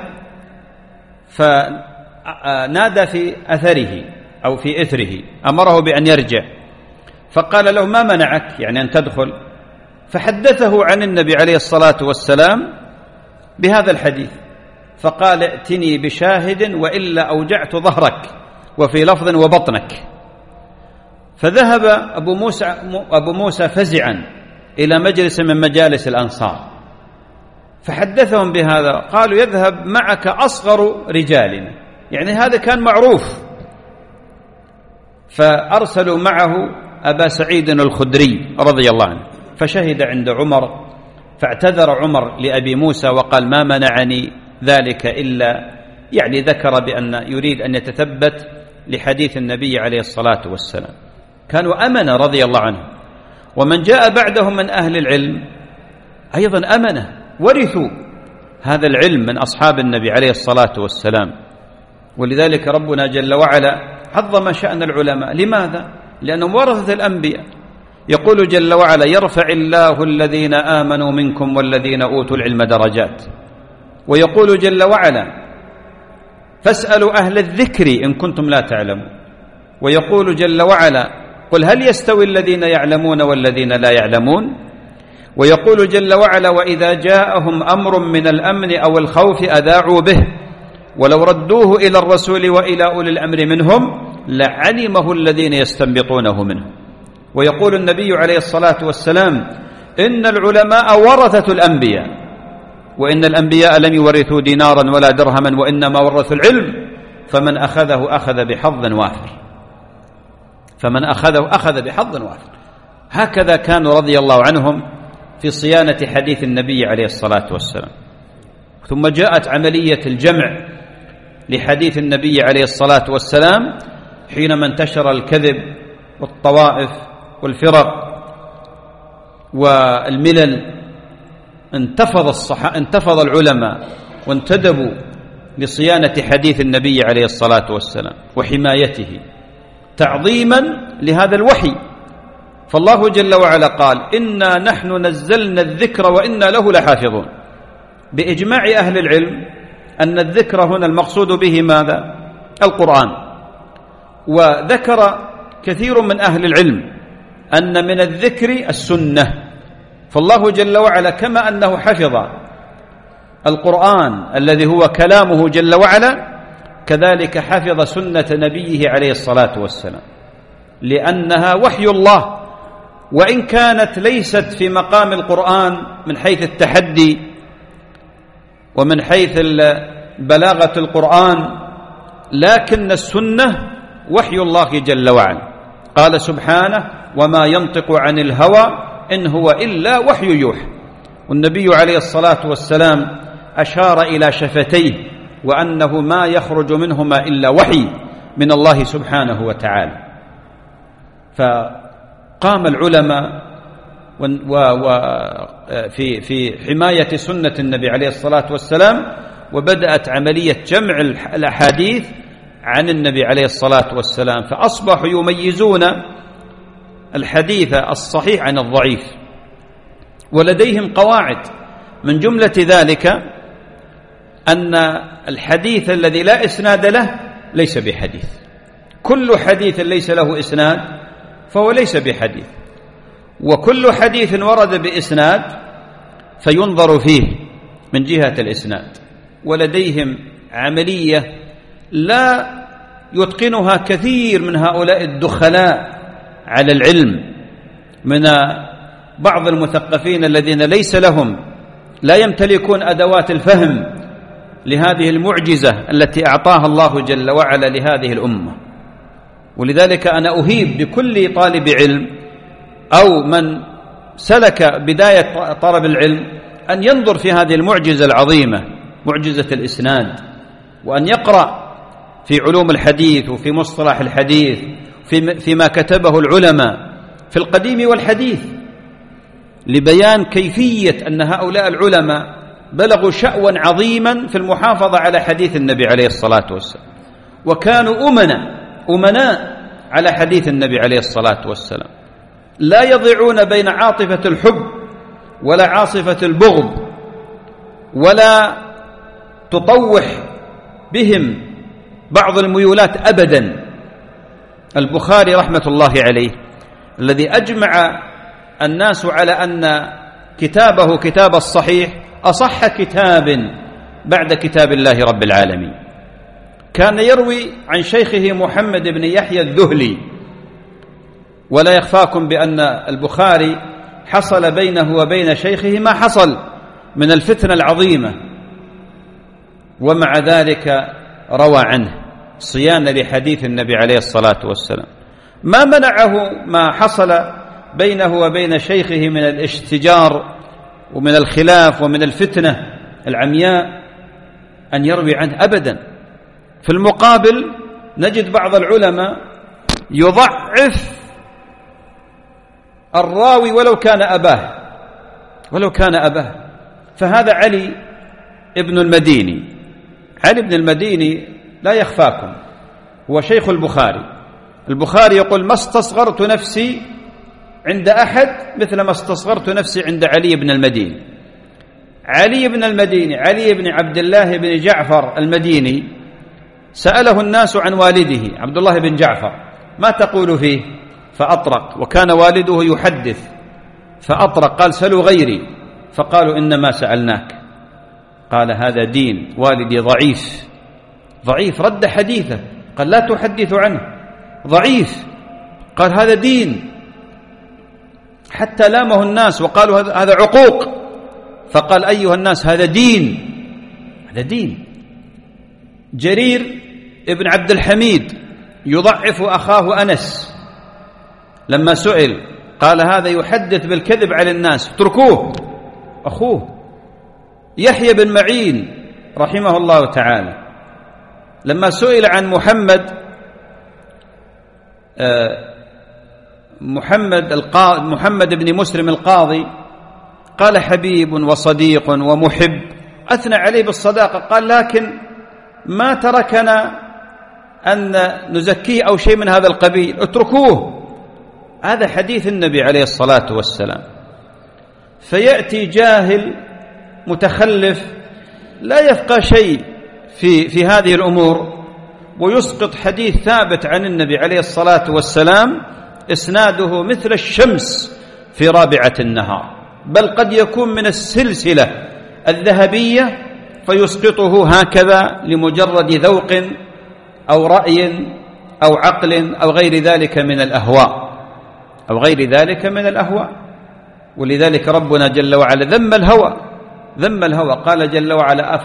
فنادى في أثره أو في إثره، أمره بأن يرجع، فقال له: ما منعك يعني أن تدخل؟ فحدثه عن النبي عليه الصلاة والسلام بهذا الحديث، فقال: ائتني بشاهد وإلا أوجعت ظهرك، وفي لفظ وبطنك. فذهب أبو موسى فزعا إلى مجلس من مجالس الأنصار فحدثهم بهذا، قالوا: يذهب معك أصغر رجالنا، يعني هذا كان معروف. فأرسلوا معه أبا سعيد الخدري رضي الله عنه، فشهد عند عمر، فاعتذر عمر لأبي موسى وقال: ما منعني ذلك إلا، يعني ذكر بأن يريد أن يتثبت لحديث النبي عليه الصلاة والسلام. كانوا أمنة رضي الله عنه. ومن جاء بعدهم من أهل العلم أيضا أمنة، ورثوا هذا العلم من أصحاب النبي عليه الصلاة والسلام. ولذلك ربنا جل وعلا عظم شأن العلماء. لماذا؟ لأنهم ورثة الأنبياء. يقول جل وعلا: يرفع الله الذين آمنوا منكم والذين أوتوا العلم درجات. ويقول جل وعلا: فاسألوا أهل الذكر إن كنتم لا تعلمون. ويقول جل وعلا: قل هل يستوي الذين يعلمون والذين لا يعلمون. ويقول جل وعلا: وإذا جاءهم أمر من الأمن أو الخوف أذاعوا به ولو ردوه إلى الرسول وإلى أولي الأمر منهم لعلمه الذين يستنبطونه منه. ويقول النبي عليه الصلاة والسلام: إن العلماء ورثة الأنبياء، وإن الأنبياء لم يورثوا دينارا ولا درهما وإنما ورثوا العلم، فمن أخذه أخذ بحظ وافر، فمن أخذه أخذ بحظ وافر. هكذا كانوا رضي الله عنهم في صيانة حديث النبي عليه الصلاة والسلام. ثم جاءت عملية الجمع لحديث النبي عليه الصلاة والسلام حينما انتشر الكذب والطوائف والفرق والملل، انتفض العلماء وانتدبوا لصيانة حديث النبي عليه الصلاة والسلام وحمايته تعظيما لهذا الوحي. فالله جل وعلا قال: إنا نحن نزلنا الذكر وإنا له لحافظون. بإجماع أهل العلم أن الذكر هنا المقصود به ماذا؟ القرآن. وذكر كثير من أهل العلم أن من الذكر السنة. فالله جل وعلا كما أنه حفظ القرآن الذي هو كلامه جل وعلا، كذلك حفظ سنة نبيه عليه الصلاة والسلام، لأنها وحي الله، وإن كانت ليست في مقام القرآن من حيث التحدي ومن حيث بلاغة القرآن، لكن السنة وحي الله جل وعلا. قال سبحانه: وما ينطق عن الهوى إن هو إلا وحي يوحى. والنبي عليه الصلاة والسلام أشار إلى شفتيه وأنه ما يخرج منهما إلا وحي من الله سبحانه وتعالى. فقام العلماء في حماية سنة النبي عليه الصلاة والسلام، وبدأت عملية جمع الأحاديث عن النبي عليه الصلاة والسلام، فأصبحوا يميزون الحديث الصحيح عن الضعيف، ولديهم قواعد. من جملة ذلك أن الحديث الذي لا إسناد له ليس بحديث، كل حديث ليس له إسناد فهو ليس بحديث، وكل حديث ورد بإسناد فينظر فيه من جهة الإسناد. ولديهم عملية لا يتقنها كثير من هؤلاء الدخلاء على العلم من بعض المثقفين الذين ليس لهم، لا يمتلكون أدوات الفهم لهذه المعجزة التي أعطاها الله جل وعلا لهذه الأمة. ولذلك أنا أهيب بكل طالب علم أو من سلك بداية طلب العلم أن ينظر في هذه المعجزة العظيمة، معجزة الإسناد، وأن يقرأ في علوم الحديث وفي مصطلح الحديث فيما كتبه العلماء في القديم والحديث، لبيان كيفية أن هؤلاء العلماء بلغوا شأوا عظيما في المحافظة على حديث النبي عليه الصلاة والسلام، وكانوا أمناء على حديث النبي عليه الصلاة والسلام، لا يضيعون بين عاطفة الحب ولا عاصفة البغض، ولا تطوح بهم بعض الميولات أبدا. البخاري رحمة الله عليه الذي أجمع الناس على أن كتابه كتاب الصحيح أصح كتاب بعد كتاب الله رب العالمين، كان يروي عن شيخه محمد بن يحيى الذهلي. ولا يخفاكم بأن البخاري حصل بينه وبين شيخه ما حصل من الفتنة العظيمة، ومع ذلك روى عنه صيانة لحديث النبي عليه الصلاة والسلام. ما منعه ما حصل بينه وبين شيخه من الاشتجار ومن الخلاف ومن الفتنة العمياء أن يروي عنه أبدا. في المقابل نجد بعض العلماء يضعف الراوي ولو كان أباه. فهذا علي ابن المديني. علي بن المديني لا يخفاكم هو شيخ البخاري يقول: ما استصغرت نفسي عند أحد مثل ما استصغرت نفسي عند علي بن المديني. علي بن المديني، علي بن عبد الله بن جعفر المديني، سأله الناس عن والده عبد الله بن جعفر: ما تقول فيه؟ فأطرق، وكان والده يحدث فأطرق، قال: سلوا غيري. فقالوا: إنما سألناك. قال: هذا دين، والدي ضعيف، رد حديثه، قال: لا تحدث عنه، ضعيف. قال: هذا دين، حتى لامه الناس وقالوا هذا عقوق. فقال: أيها الناس، هذا دين. جرير ابن عبد الحميد يضعف أخاه أنس، لما سئل قال: هذا يحدث بالكذب على الناس، اتركوه، أخوه. يحيى بن معين رحمه الله تعالى لما سئل عن محمد بن مسلم القاضي قال: حبيب وصديق ومحب، أثنى عليه بالصداقة، قال: لكن ما تركنا أن نزكيه أو شيء من هذا القبيل، اتركوه. هذا حديث النبي عليه الصلاة والسلام. فيأتي جاهل متخلف لا يفقه شيء في هذه الأمور ويسقط حديث ثابت عن النبي عليه الصلاة والسلام إسناده مثل الشمس في رابعة النهار، بل قد يكون من السلسلة الذهبية، فيسقطه هكذا لمجرد ذوق أو رأي أو عقل أو غير ذلك من الأهواء. ولذلك ربنا جل وعلا ذم الهوى ذم الهوى. قال جل وعلا: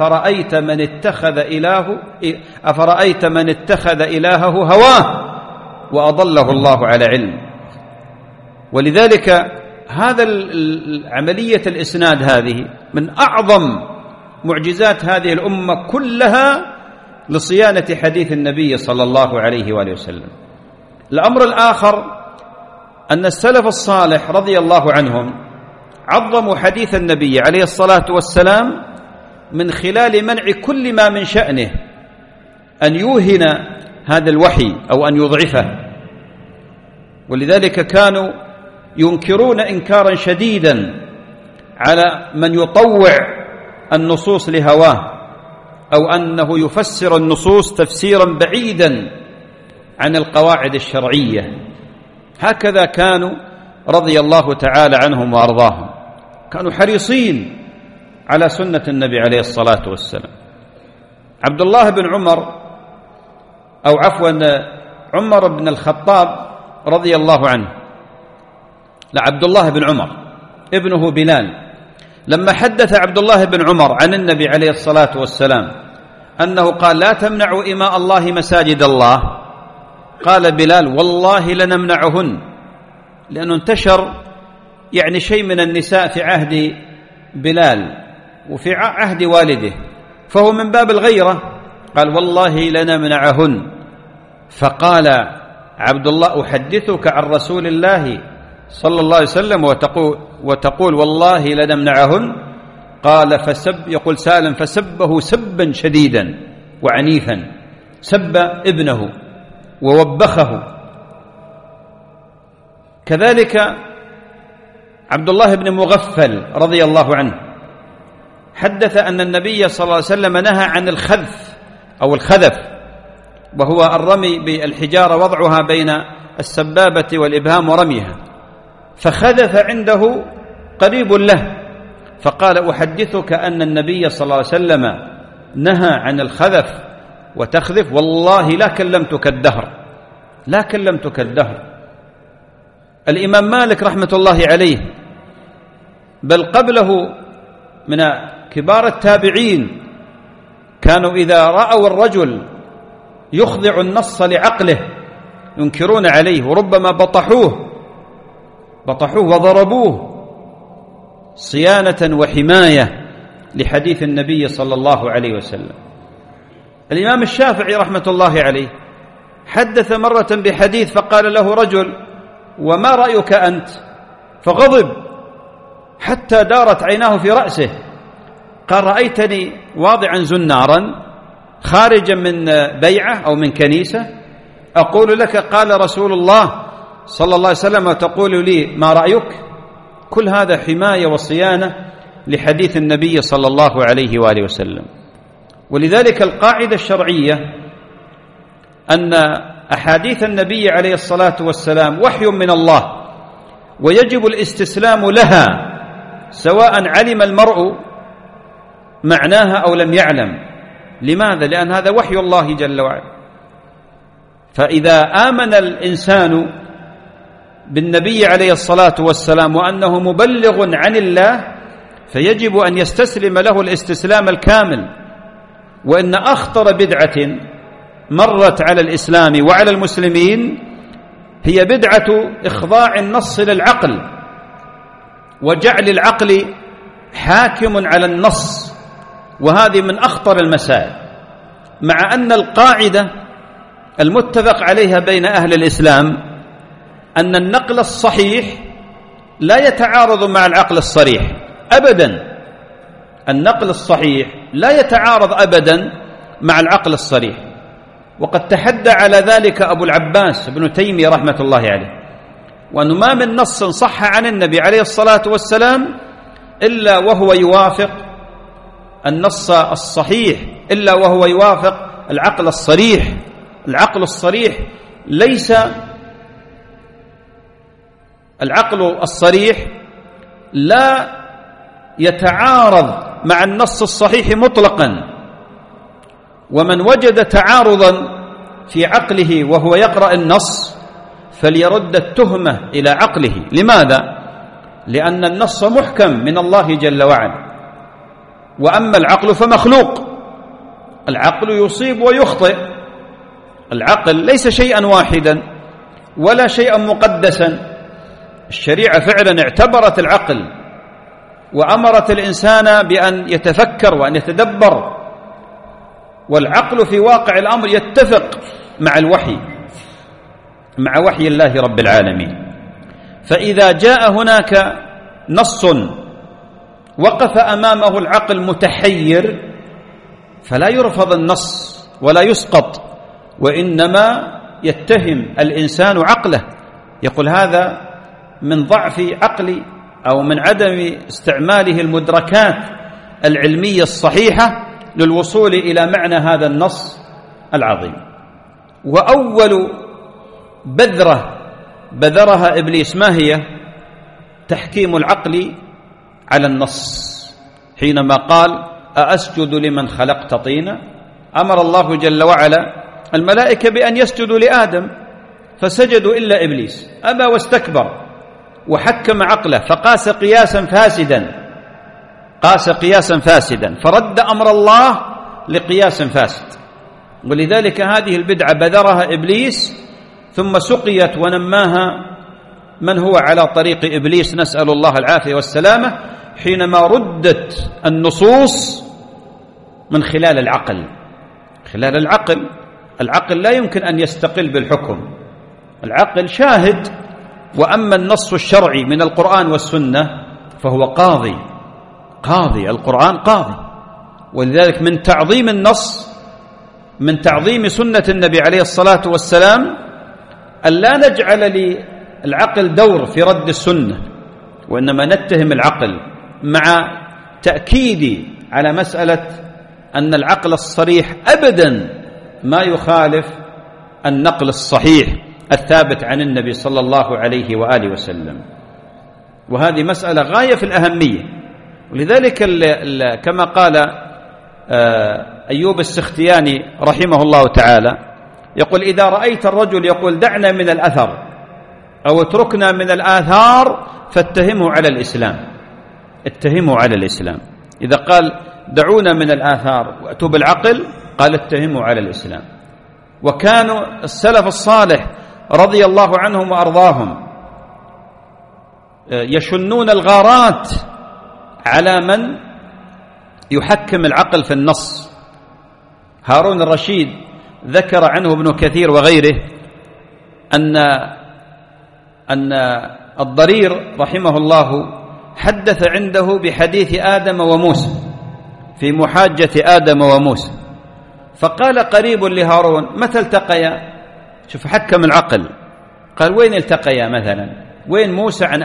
أفرأيت من اتخذ إلهه هواه وأضله الله على علم. ولذلك هذا عملية الإسناد هذه من أعظم معجزات هذه الأمة كلها لصيانة حديث النبي صلى الله عليه وآله وسلم. الأمر الآخر أن السلف الصالح رضي الله عنهم عظموا حديث النبي عليه الصلاة والسلام من خلال منع كل ما من شأنه أن يوهن هذا الوحي أو أن يضعفه. ولذلك كانوا ينكرون إنكارا شديدا على من يطوع النصوص لهواه أو أنه يفسر النصوص تفسيرا بعيدا عن القواعد الشرعية. هكذا كانوا رضي الله تعالى عنهم وأرضاهم، كانوا حريصين على سنة النبي عليه الصلاة والسلام. عبد الله بن عمر أو عفوا عمر بن الخطاب رضي الله عنه، لا عبد الله بن عمر ابنه بلال، لما حدث عبد الله بن عمر عن النبي عليه الصلاة والسلام أنه قال: لا تمنعوا إماء الله مساجد الله، قال بلال: والله لنمنعهن، لأنه انتشر يعني شيء من النساء في عهد بلال وفي عهد والده، فهو من باب الغيرة قال: والله لنمنعهن. فقال عبد الله: أحدثك عن رسول الله صلى الله عليه وسلم وتقول والله لنمنعهن؟ قال يقول سالم: فسبه سبا شديدا وعنيفا، سب ابنه ووبخه. كذلك عبد الله بن مغفل رضي الله عنه حدث أن النبي صلى الله عليه وسلم نهى عن الخذف أو الخذف، وهو الرمي بالحجارة، وضعها بين السبابة والإبهام ورميها، فخذف عنده قريب له، فقال: أحدثك أن النبي صلى الله عليه وسلم نهى عن الخذف وتخذف، والله لا كلمتك الدهر، لا كلمتك الدهر. الإمام مالك رحمة الله عليه بل قبله من كبار التابعين كانوا إذا رأوا الرجل يخضع النص لعقله ينكرون عليه، وربما بطحوه وضربوه صيانة وحماية لحديث النبي صلى الله عليه وسلم. الإمام الشافعي رحمة الله عليه حدث مرة بحديث فقال له رجل: وما رأيك أنت؟ فغضب حتى دارت عيناه في رأسه، قال: رأيتني واضعا زنارا خارجا من بيعة أو من كنيسة أقول لك قال رسول الله صلى الله عليه وسلم وتقول لي ما رأيك؟ كل هذا حماية وصيانة لحديث النبي صلى الله عليه وآله وسلم. ولذلك القاعدة الشرعية أن أحاديث النبي عليه الصلاة والسلام وحي من الله، ويجب الاستسلام لها سواء علم المرء معناها أو لم يعلم. لماذا؟ لأن هذا وحي الله جل وعلا. فإذا آمن الإنسان بالنبي عليه الصلاة والسلام وأنه مبلغ عن الله فيجب أن يستسلم له الاستسلام الكامل. وإن أخطر بدعة مرت على الإسلام وعلى المسلمين هي بدعة إخضاع النص للعقل وجعل العقل حاكم على النص، وهذه من أخطر المسائل، مع أن القاعدة المتفق عليها بين أهل الإسلام أن النقل الصحيح لا يتعارض مع العقل الصريح أبدا. النقل الصحيح لا يتعارض أبدا مع العقل الصريح، وقد تحدى على ذلك أبو العباس ابن تيمية رحمة الله عليه، وأنه ما من نص صح عن النبي عليه الصلاة والسلام إلا وهو يوافق النص الصحيح، إلا وهو يوافق العقل الصريح. العقل الصريح ليس العقل الصريح لا يتعارض مع النص الصحيح مطلقا، ومن وجد تعارضا في عقله وهو يقرأ النص فليرد التهمة إلى عقله. لماذا؟ لأن النص محكم من الله جل وعلا، وأما العقل فمخلوق. العقل يصيب ويخطئ، العقل ليس شيئا واحدا ولا شيئا مقدسا. الشريعة فعلا اعتبرت العقل وأمرت الإنسان بأن يتفكر وأن يتدبر، والعقل في واقع الأمر يتفق مع الوحي، مع وحي الله رب العالمين. فإذا جاء هناك نص وقف أمامه العقل متحير فلا يرفض النص ولا يسقط، وإنما يتهم الإنسان عقله، يقول هذا من ضعف عقلي أو من عدم استعماله المدركات العلمية الصحيحة للوصول إلى معنى هذا النص العظيم. وأول بذرة بذرها إبليس ما هي؟ تحكيم العقل على النص، حينما قال أأسجد لمن خلقت طينا. أمر الله جل وعلا الملائكة بأن يسجدوا لآدم فسجدوا إلا إبليس أبى واستكبر وحكم عقله فقاس قياسا فاسدا، فرد أمر الله لقياس فاسد. ولذلك هذه البدعة بذرها إبليس ثم سقيت ونماها من هو على طريق إبليس، نسأل الله العافية والسلامة، حينما ردت النصوص من خلال العقل. العقل لا يمكن أن يستقل بالحكم، العقل شاهد، وأما النص الشرعي من القرآن والسنة فهو قاضي. القرآن قاضي. ولذلك من تعظيم النص، من تعظيم سنة النبي عليه الصلاة والسلام، أن لا نجعل للعقل دور في رد السنة، وإنما نتهم العقل مع تأكيد على مسألة أن العقل الصريح أبدا ما يخالف النقل الصحيح الثابت عن النبي صلى الله عليه وآله وسلم. وهذه مسألة غاية في الأهمية. ولذلك كما قال أيوب السختياني رحمه الله تعالى، يقول إذا رأيت الرجل يقول دعنا من الأثر أو اتركنا من الآثار فاتهمه على الإسلام. إذا قال دعونا من الآثار وأتوا بالعقل قال اتهموا على الإسلام. وكانوا السلف الصالح رضي الله عنهم وأرضاهم يشنون الغارات على من يحكم العقل في النص. هارون الرشيد ذكر عنه ابن كثير وغيره أن الضرير رحمه الله حدث عنده بحديث آدم وموسى في محاجة آدم وموسى، فقال قريب لهارون متى التقيا؟ شوف حكم العقل، قال وين التقيا مثلا؟ وين موسى عن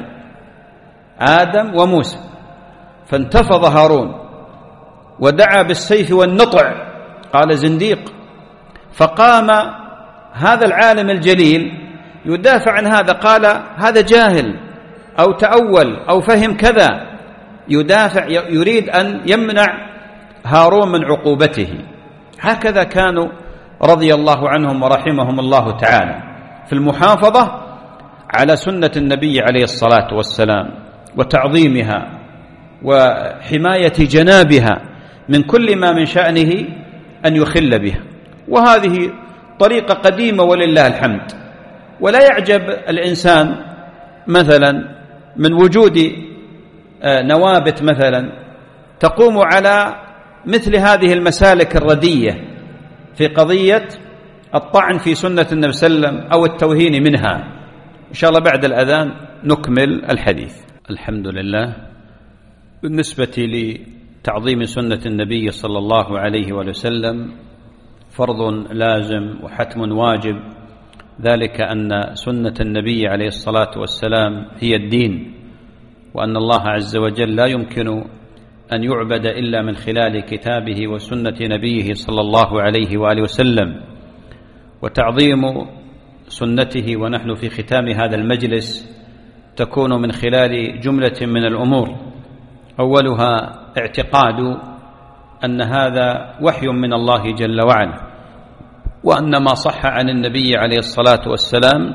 آدم وموسى؟ فانتفض هارون ودعا بالسيف والنطع، قال زنديق. فقام هذا العالم الجليل يدافع عن هذا، قال هذا جاهل أو تأول أو فهم كذا، يدافع يريد أن يمنع هارون من عقوبته. هكذا كانوا رضي الله عنهم ورحمهم الله تعالى في المحافظة على سنة النبي عليه الصلاة والسلام وتعظيمها وحماية جنابها من كل ما من شأنه أن يخل بها. وهذه طريقة قديمة ولله الحمد. ولا يعجب الإنسان مثلا من وجود نوابت مثلا تقوم على مثل هذه المسالك الردية في قضية الطعن في سنة النبي صلى الله عليه وسلم أو التوهين منها. إن شاء الله بعد الأذان نكمل الحديث. الحمد لله. بالنسبة لتعظيم سنة النبي صلى الله عليه وسلم فرض لازم وحتم واجب، ذلك أن سنة النبي عليه الصلاة والسلام هي الدين، وأن الله عز وجل لا يمكن أن يعبد إلا من خلال كتابه وسنة نبيه صلى الله عليه وآله وسلم. وتعظيم سنته ونحن في ختام هذا المجلس تكون من خلال جملة من الأمور، أولها اعتقاد أن هذا وحي من الله جل وعلا، وأن ما صح عن النبي عليه الصلاة والسلام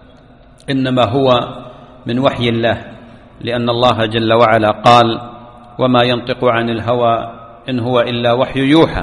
إنما هو من وحي الله، لأن الله جل وعلا قال وما ينطق عن الهوى إن هو إلا وحي يوحى.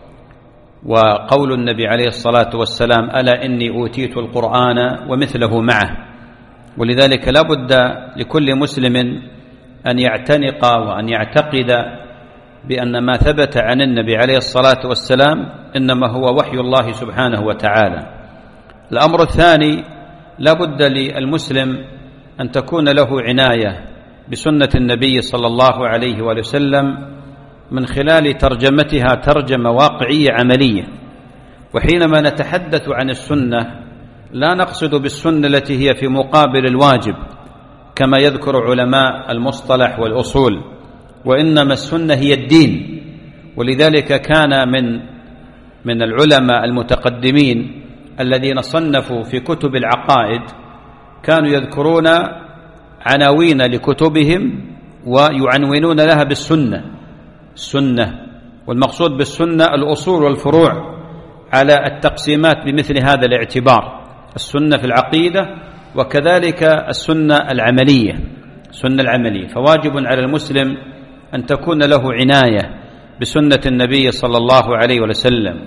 وقول النبي عليه الصلاة والسلام: ألا إني أوتيت القرآن ومثله معه. ولذلك لا بد لكل مسلم أن يعتنق وأن يعتقد بأن ما ثبت عن النبي عليه الصلاة والسلام إنما هو وحي الله سبحانه وتعالى. الأمر الثاني: لا بد للمسلم أن تكون له عناية بسنة النبي صلى الله عليه وسلم من خلال ترجمتها ترجمة واقعية عملية. وحينما نتحدث عن السنة لا نقصد بالسنة التي هي في مقابل الواجب كما يذكر علماء المصطلح والأصول، وإنما السنة هي الدين. ولذلك كان من العلماء المتقدمين الذين صنفوا في كتب العقائد كانوا يذكرون عناوين لكتبهم ويعنونون لها بالسنة. السنة، والمقصود بالسنة الأصول والفروع على التقسيمات بمثل هذا الاعتبار: السنة في العقيدة وكذلك السنة العملية. السنة العملية، فواجب على المسلم أن تكون له عناية بسنة النبي صلى الله عليه وسلم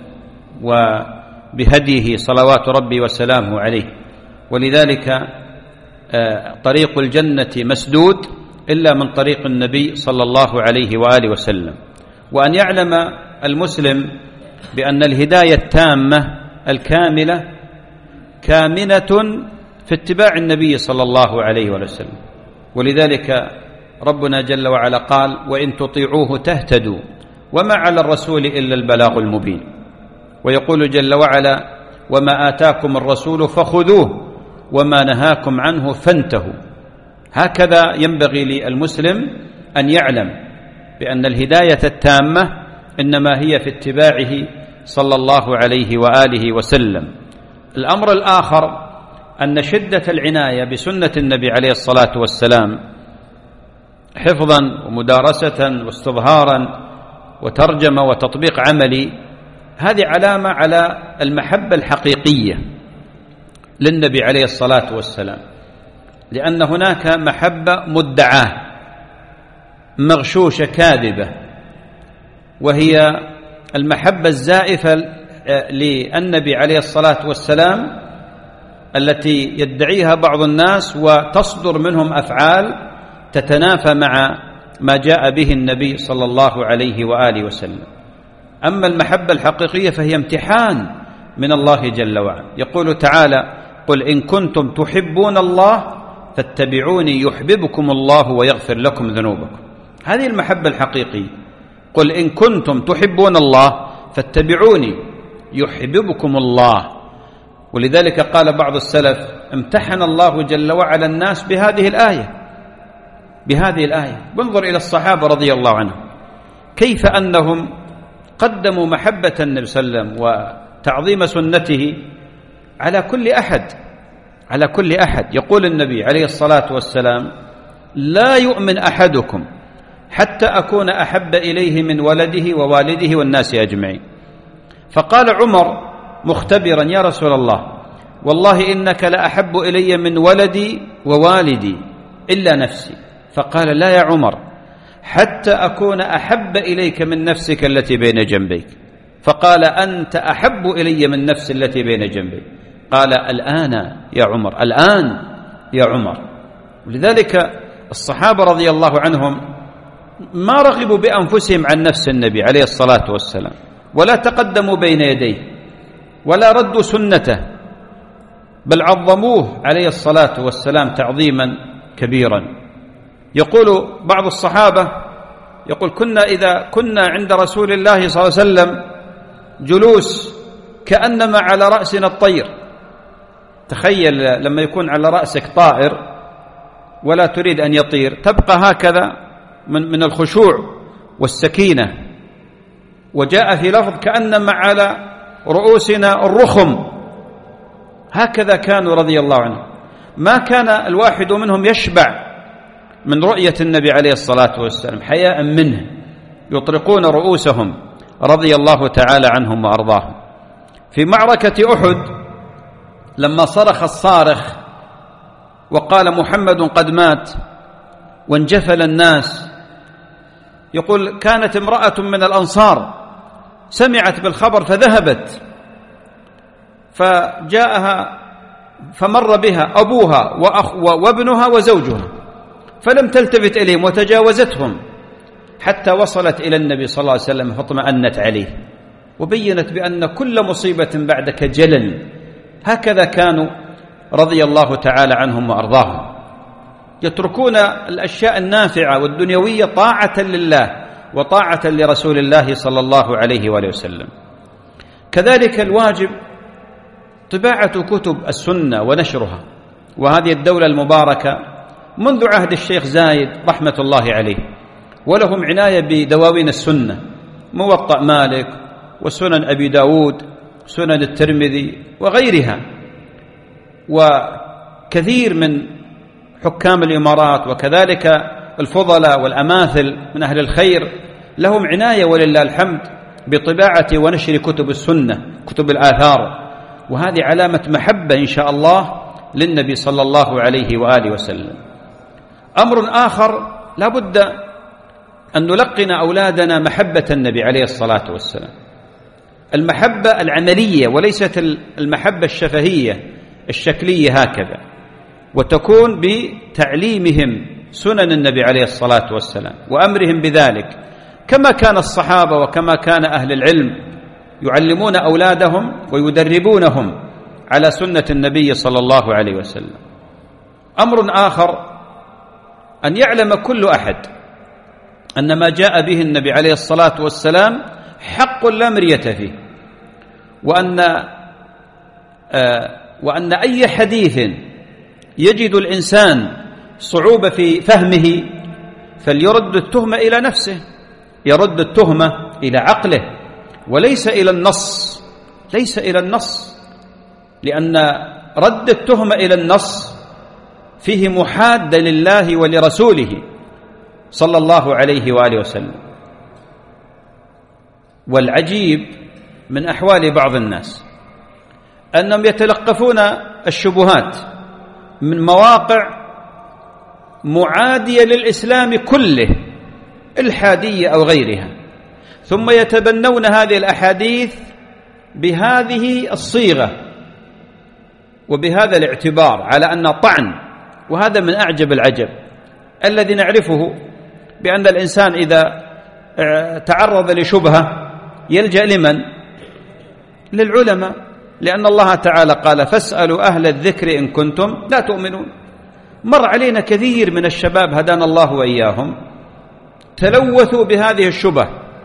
وبهديه صلوات ربي وسلامه عليه. ولذلك طريق الجنة مسدود إلا من طريق النبي صلى الله عليه وآله وسلم. وأن يعلم المسلم بأن الهداية التامة الكاملة كامنة في اتباع النبي صلى الله عليه وسلم. ولذلك ربنا جل وعلا قال: وإن تطيعوه تهتدوا وما على الرسول إلا البلاغ المبين. ويقول جل وعلا: وما آتاكم الرسول فخذوه وما نهاكم عنه فانتهوا. هكذا ينبغي للمسلم أن يعلم بأن الهداية التامة إنما هي في اتباعه صلى الله عليه وآله وسلم. الأمر الآخر أن شدة العناية بسنة النبي عليه الصلاة والسلام حفظا ومدارسة واستظهارا وترجمة وتطبيق عملي، هذه علامة على المحبة الحقيقية للنبي عليه الصلاة والسلام، لأن هناك محبة مدعاة مغشوشة كاذبة، وهي المحبة الزائفة للنبي عليه الصلاة والسلام التي يدعيها بعض الناس وتصدر منهم أفعال تتنافى مع ما جاء به النبي صلى الله عليه وآله وسلم. أما المحبة الحقيقية فهي امتحان من الله جل وعلا. يقول تعالى: قل إن كنتم تحبون الله فاتبعوني يحببكم الله ويغفر لكم ذنوبكم. هذه المحبة الحقيقية. قل إن كنتم تحبون الله فاتبعوني يحببكم الله. ولذلك قال بعض السلف: امتحن الله جل وعلا الناس بهذه الآية. وانظر إلى الصحابة رضي الله عنهم كيف أنهم قدموا محبة النبي صلى الله عليه وسلم وتعظيم سنته على كل أحد. يقول النبي عليه الصلاة والسلام: لا يؤمن أحدكم حتى أكون أحب إليه من ولده ووالده والناس أجمعين. فقال عمر مختبرا: يا رسول الله، والله إنك لأحب إلي من ولدي ووالدي إلا نفسي. فقال: لا يا عمر، حتى أكون أحب إليك من نفسك التي بين جنبيك. فقال: أنت أحب إلي من نفسي التي بين جنبي. قال: الآن يا عمر، الآن يا عمر. ولذلك الصحابة رضي الله عنهم ما رغبوا بأنفسهم عن نفس النبي عليه الصلاة والسلام، ولا تقدموا بين يديه، ولا ردوا سنته، بل عظموه عليه الصلاة والسلام تعظيما كبيرا. يقول بعض الصحابة: يقول إذا كنا عند رسول الله صلى الله عليه وسلم جلوس كأنما على رأسنا الطير. تخيل لما يكون على رأسك طائر ولا تريد أن يطير، تبقى هكذا من الخشوع والسكينة. وجاء في لفظ: كأنما على رؤوسنا الرخم. هكذا كانوا رضي الله عنهم. ما كان الواحد منهم يشبع من رؤية النبي عليه الصلاة والسلام حياء منه، يطرقون رؤوسهم رضي الله تعالى عنهم وأرضاهم. في معركة أحد لما صرخ الصارخ وقال: محمد قد مات، وانجفل الناس يقول كانت امرأة من الأنصار سمعت بالخبر فذهبت، فجاءها فمر بها أبوها وابنها وزوجها، فلم تلتفت إليهم وتجاوزتهم حتى وصلت إلى النبي صلى الله عليه وسلم فاطمأنت عليه وبينت بأن كل مصيبة بعدك جلل. هكذا كانوا رضي الله تعالى عنهم وأرضاهم، يتركون الأشياء النافعة والدنيوية طاعة لله وطاعة لرسول الله صلى الله عليه وآله وسلم. كذلك الواجب طباعة كتب السنة ونشرها، وهذه الدولة المباركة منذ عهد الشيخ زايد رحمة الله عليه ولهم عناية بدواوين السنة، موطأ مالك وسنن أبي داود سنن الترمذي وغيرها، وكثير من حكام الإمارات وكذلك الفضلاء والأماثل من أهل الخير لهم عناية ولله الحمد بطباعة ونشر كتب السنة كتب الآثار، وهذه علامة محبة إن شاء الله للنبي صلى الله عليه وآله وسلم. أمر آخر لا بد أن نلقن أولادنا محبة النبي عليه الصلاة والسلام، المحبة العملية وليست المحبة الشفهية الشكلية هكذا، وتكون بتعليمهم سنن النبي عليه الصلاة والسلام وأمرهم بذلك، كما كان الصحابة وكما كان أهل العلم يعلمون أولادهم ويدربونهم على سنة النبي صلى الله عليه وسلم. أمر آخر أن يعلم كل أحد أن ما جاء به النبي عليه الصلاة والسلام حق لا مرية فيه، وأن أي حديث يجد الإنسان صعوبة في فهمه فليرد التهمة إلى نفسه، يرد التهمة إلى عقله وليس إلى النص، ليس إلى النص، لأن رد التهمة إلى النص فيه محادة لله ولرسوله صلى الله عليه وآله وسلم. والعجيب من أحوال بعض الناس أنهم يتلقفون الشبهات من مواقع معادية للإسلام كله الحادية أو غيرها، ثم يتبنون هذه الأحاديث بهذه الصيغة وبهذا الاعتبار على أن طعن. وهذا من أعجب العجب الذي نعرفه، بأن الإنسان إذا تعرض لشبهة يلجأ لمن؟ للعلماء، لأن الله تعالى قال فاسألوا أهل الذكر إن كنتم لا تؤمنون. مر علينا كثير من الشباب هدانا الله وإياهم تلوثوا بهذه الشبه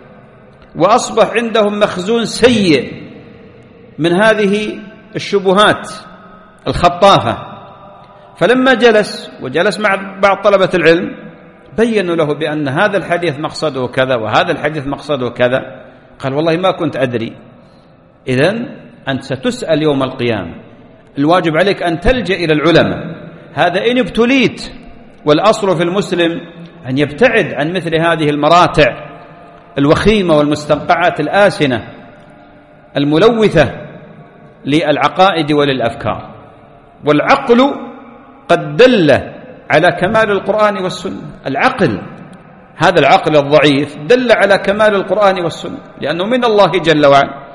وأصبح عندهم مخزون سيء من هذه الشبهات الخطافة، فلما جلس مع بعض طلبة العلم بيّنوا له بأن هذا الحديث مقصده كذا وهذا الحديث مقصده كذا، قال والله ما كنت أدري. إذن أنت ستسأل يوم القيامة، الواجب عليك أن تلجأ إلى العلماء، هذا إن ابتليت. والأصل في المسلم أن يبتعد عن مثل هذه المراتع الوخيمة والمستنقعات الآسنة الملوثة للعقائد وللأفكار. والعقل قد دل على كمال القرآن والسنة، العقل هذا العقل الضعيف دل على كمال القرآن والسنة لأنه من الله جل وعلا.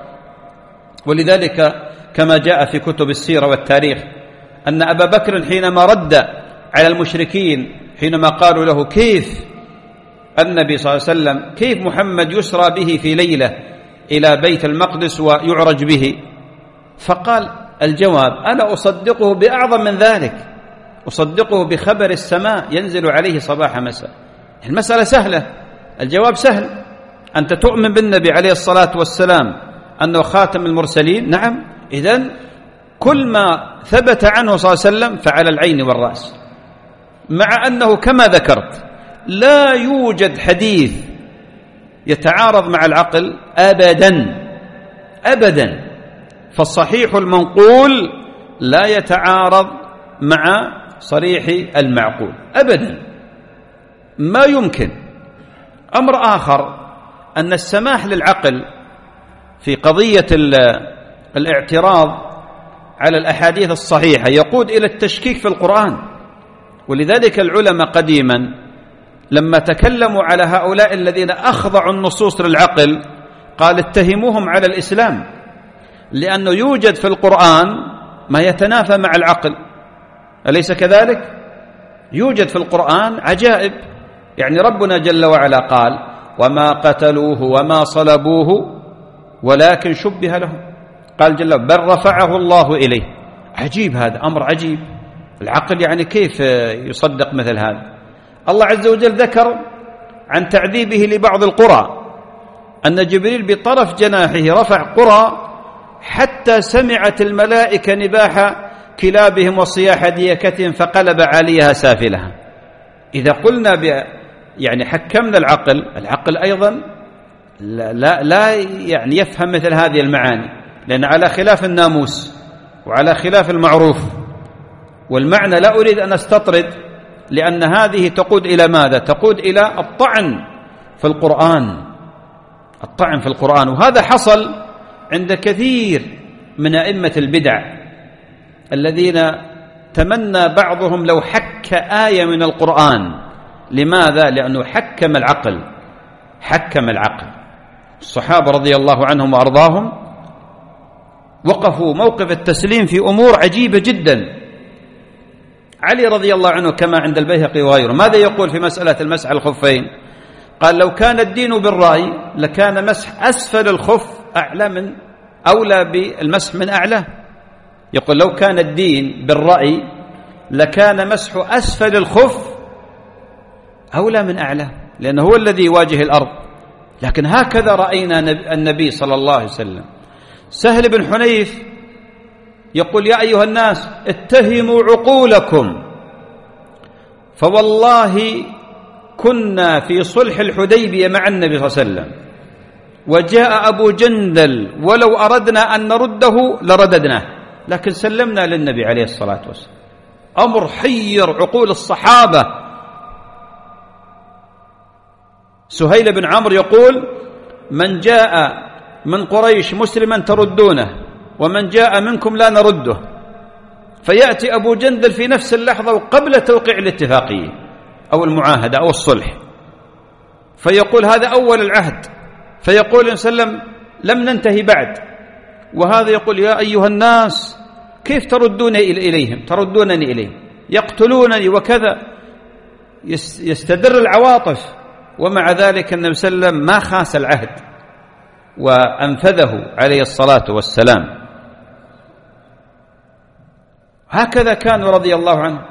ولذلك كما جاء في كتب السيرة والتاريخ أن أبا بكر حينما رد على المشركين حينما قالوا له كيف النبي صلى الله عليه وسلم، كيف محمد يسرى به في ليلة إلى بيت المقدس ويعرج به، فقال الجواب أنا أصدقه بأعظم من ذلك، أصدقه بخبر السماء ينزل عليه صباح مساء. المسألة سهلة، الجواب سهل. أنت تؤمن بالنبي عليه الصلاة والسلام أنه خاتم المرسلين؟ نعم. إذن كل ما ثبت عنه صلى الله عليه وسلم فعلى العين والرأس، مع أنه كما ذكرت لا يوجد حديث يتعارض مع العقل أبدا أبدا، فالصحيح المنقول لا يتعارض مع صريح المعقول أبدا، ما يمكن. أمر آخر أن السماح للعقل في قضية الاعتراض على الأحاديث الصحيحة يقود إلى التشكيك في القرآن. ولذلك العلماء قديما لما تكلموا على هؤلاء الذين أخضعوا النصوص للعقل قال اتهموهم على الإسلام، لأنه يوجد في القرآن ما يتنافى مع العقل، أليس كذلك؟ يوجد في القرآن عجائب، يعني ربنا جل وعلا قال وما قتلوه وما صلبوه ولكن شبه لهم، قال جل بل رفعه الله إليه. عجيب، هذا أمر عجيب، العقل يعني كيف يصدق مثل هذا؟ الله عز وجل ذكر عن تعذيبه لبعض القرى أن جبريل بطرف جناحه رفع قرى حتى سمعت الملائكة نباح كلابهم وصياح ديكتهم فقلب عليها سافلها. إذا قلنا يعني حكمنا العقل أيضا لا يعني يفهم مثل هذه المعاني، لأن على خلاف الناموس وعلى خلاف المعروف. والمعنى لا أريد أن أستطرد، لأن هذه تقود إلى ماذا؟ تقود إلى الطعن في القرآن، وهذا حصل عند كثير من أئمة البدع الذين تمنى بعضهم لو حك آية من القرآن. لماذا؟ لأنه حكم العقل. الصحابة رضي الله عنهم وأرضاهم وقفوا موقف التسليم في أمور عجيبة جدا. علي رضي الله عنه كما عند البيهقي وغيره ماذا يقول في مسألة المسح على الخفين؟ قال لو كان الدين بالرأي لكان مسح أسفل الخف أولى بالمسح من أعلى. يقول لو كان الدين بالرأي لكان مسح أسفل الخف أولى من أعلى، لأنه هو الذي يواجه الأرض. لكن هكذا رأينا النبي صلى الله عليه وسلم. سهل بن حنيف يقول يا أيها الناس اتهموا عقولكم، فوالله كنا في صلح الحديبية مع النبي صلى الله عليه وسلم وجاء أبو جندل ولو أردنا أن نرده لرددناه، لكن سلمنا للنبي عليه الصلاة والسلام. أمر حير عقول الصحابة. سهيل بن عمرو يقول من جاء من قريش مسلما تردونه ومن جاء منكم لا نرده، فيأتي أبو جندل في نفس اللحظة وقبل توقيع الاتفاقية أو المعاهدة أو الصلح فيقول هذا أول العهد، فيقول إن سلم لم ننتهي بعد، وهذا يقول يا أيها الناس كيف تردونني إليهم يقتلونني وكذا، يستدر العواطف. ومع ذلك النبي صلى الله عليه وسلم ما خاس العهد وأنفذه عليه الصلاة والسلام. هكذا كانوا رضي الله عنه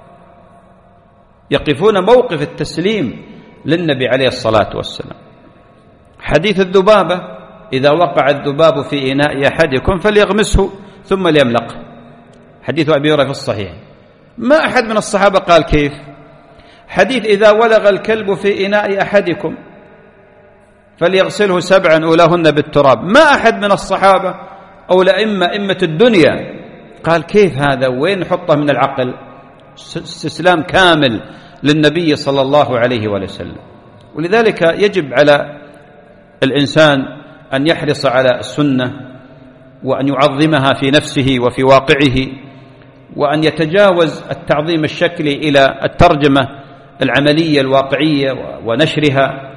يقفون موقف التسليم للنبي عليه الصلاة والسلام. حديث الذبابة إذا وقع الذباب في إناء أحدكم فليغمسه ثم ليملقه، حديث أبي هريرة في الصحيح. ما أحد من الصحابة قال كيف. حديث إذا ولغ الكلب في إناء أحدكم فليغسله 7 أولاهن بالتراب، ما أحد من الصحابة أو أئمة الدنيا قال كيف هذا، وين نحطه من العقل؟ استسلام كامل للنبي صلى الله عليه وسلم. ولذلك يجب على الإنسان أن يحرص على السنة وأن يعظمها في نفسه وفي واقعه، وأن يتجاوز التعظيم الشكلي إلى الترجمة العملية الواقعية ونشرها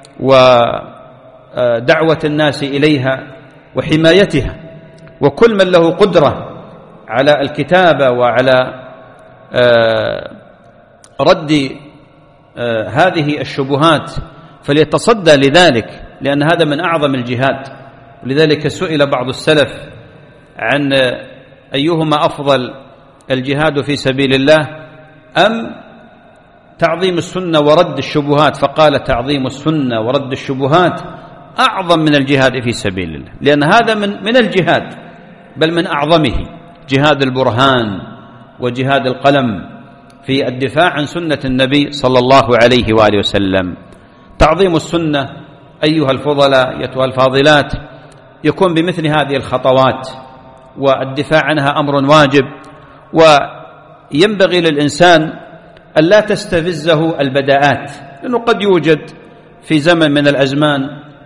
ودعوة الناس إليها وحمايتها. وكل من له قدرة على الكتابة وعلى رد هذه الشبهات فليتصدى لذلك، لأن هذا من أعظم الجهاد. ولذلك سئل بعض السلف عن أيهما أفضل، الجهاد في سبيل الله أم تعظيم السنة ورد الشبهات؟ فقال تعظيم السنة ورد الشبهات أعظم من الجهاد في سبيل الله، لأن هذا من الجهاد بل من أعظمه، جهاد البرهان وجهاد القلم في الدفاع عن سنة النبي صلى الله عليه وآله وسلم. تعظيم السنة أيها الفضلاء أيتها الفاضلات يكون بمثل هذه الخطوات، والدفاع عنها أمر واجب. وينبغي للإنسان أن لا تستفزه البداءات، لأنه قد يوجد في زمن من الأزمان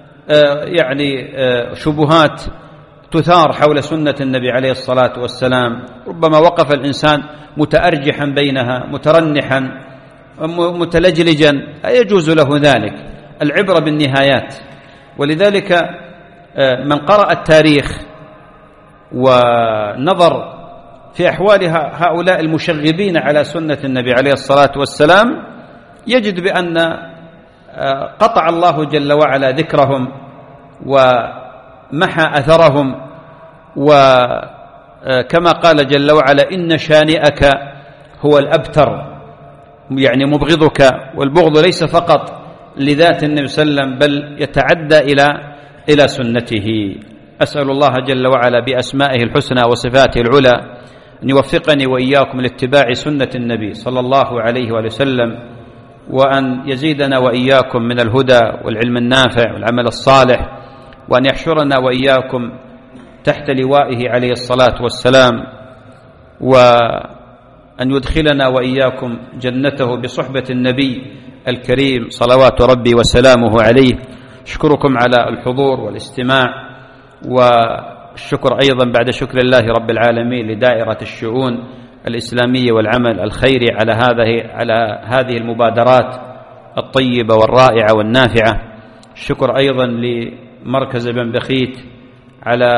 شبهات تثار حول سنة النبي عليه الصلاة والسلام، ربما وقف الإنسان متأرجحا بينها مترنحا متلجلجا لا يجوز له ذلك، العبرة بالنهايات. ولذلك من قرأ التاريخ ونظر في أحوال هؤلاء المشغبين على سنة النبي عليه الصلاة والسلام يجد بأن قطع الله جل وعلا ذكرهم ومحى أثرهم، وكما قال جل وعلا إن شانئك هو الأبتر، يعني مبغضك، والبغض ليس فقط لذات النبي صلى الله عليه وسلم بل يتعدى إلى سنته. أسأل الله جل وعلا بأسمائه الحسنى وصفاته العلى أن يوفقني وإياكم لاتباع سنة النبي صلى الله عليه وسلم، وأن يزيدنا وإياكم من الهدى والعلم النافع والعمل الصالح، وأن يحشرنا وإياكم تحت لوائه عليه الصلاة والسلام، وأن يدخلنا وإياكم جنته بصحبة النبي الكريم صلوات ربي وسلامه عليه. أشكركم على الحضور والاستماع، والشكر أيضا بعد شكر الله رب العالمين لدائرة الشؤون الإسلامية والعمل الخيري على هذه المبادرات الطيبة والرائعة والنافعة. الشكر أيضا لمركز بن بخيت على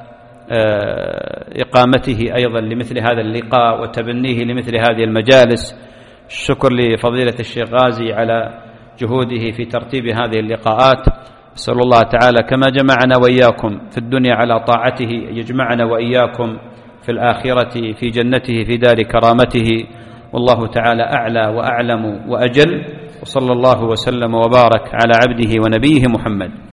إقامته أيضا لمثل هذا اللقاء وتبنيه لمثل هذه المجالس. الشكر لفضيلة الشيخ غازي على جهوده في ترتيب هذه اللقاءات. أسأل الله تعالى كما جمعنا وإياكم في الدنيا على طاعته يجمعنا وإياكم في الآخرة في جنته في دار كرامته، والله تعالى أعلى وأعلم وأجل. وصلى الله وسلم وبارك على عبده ونبيه محمد.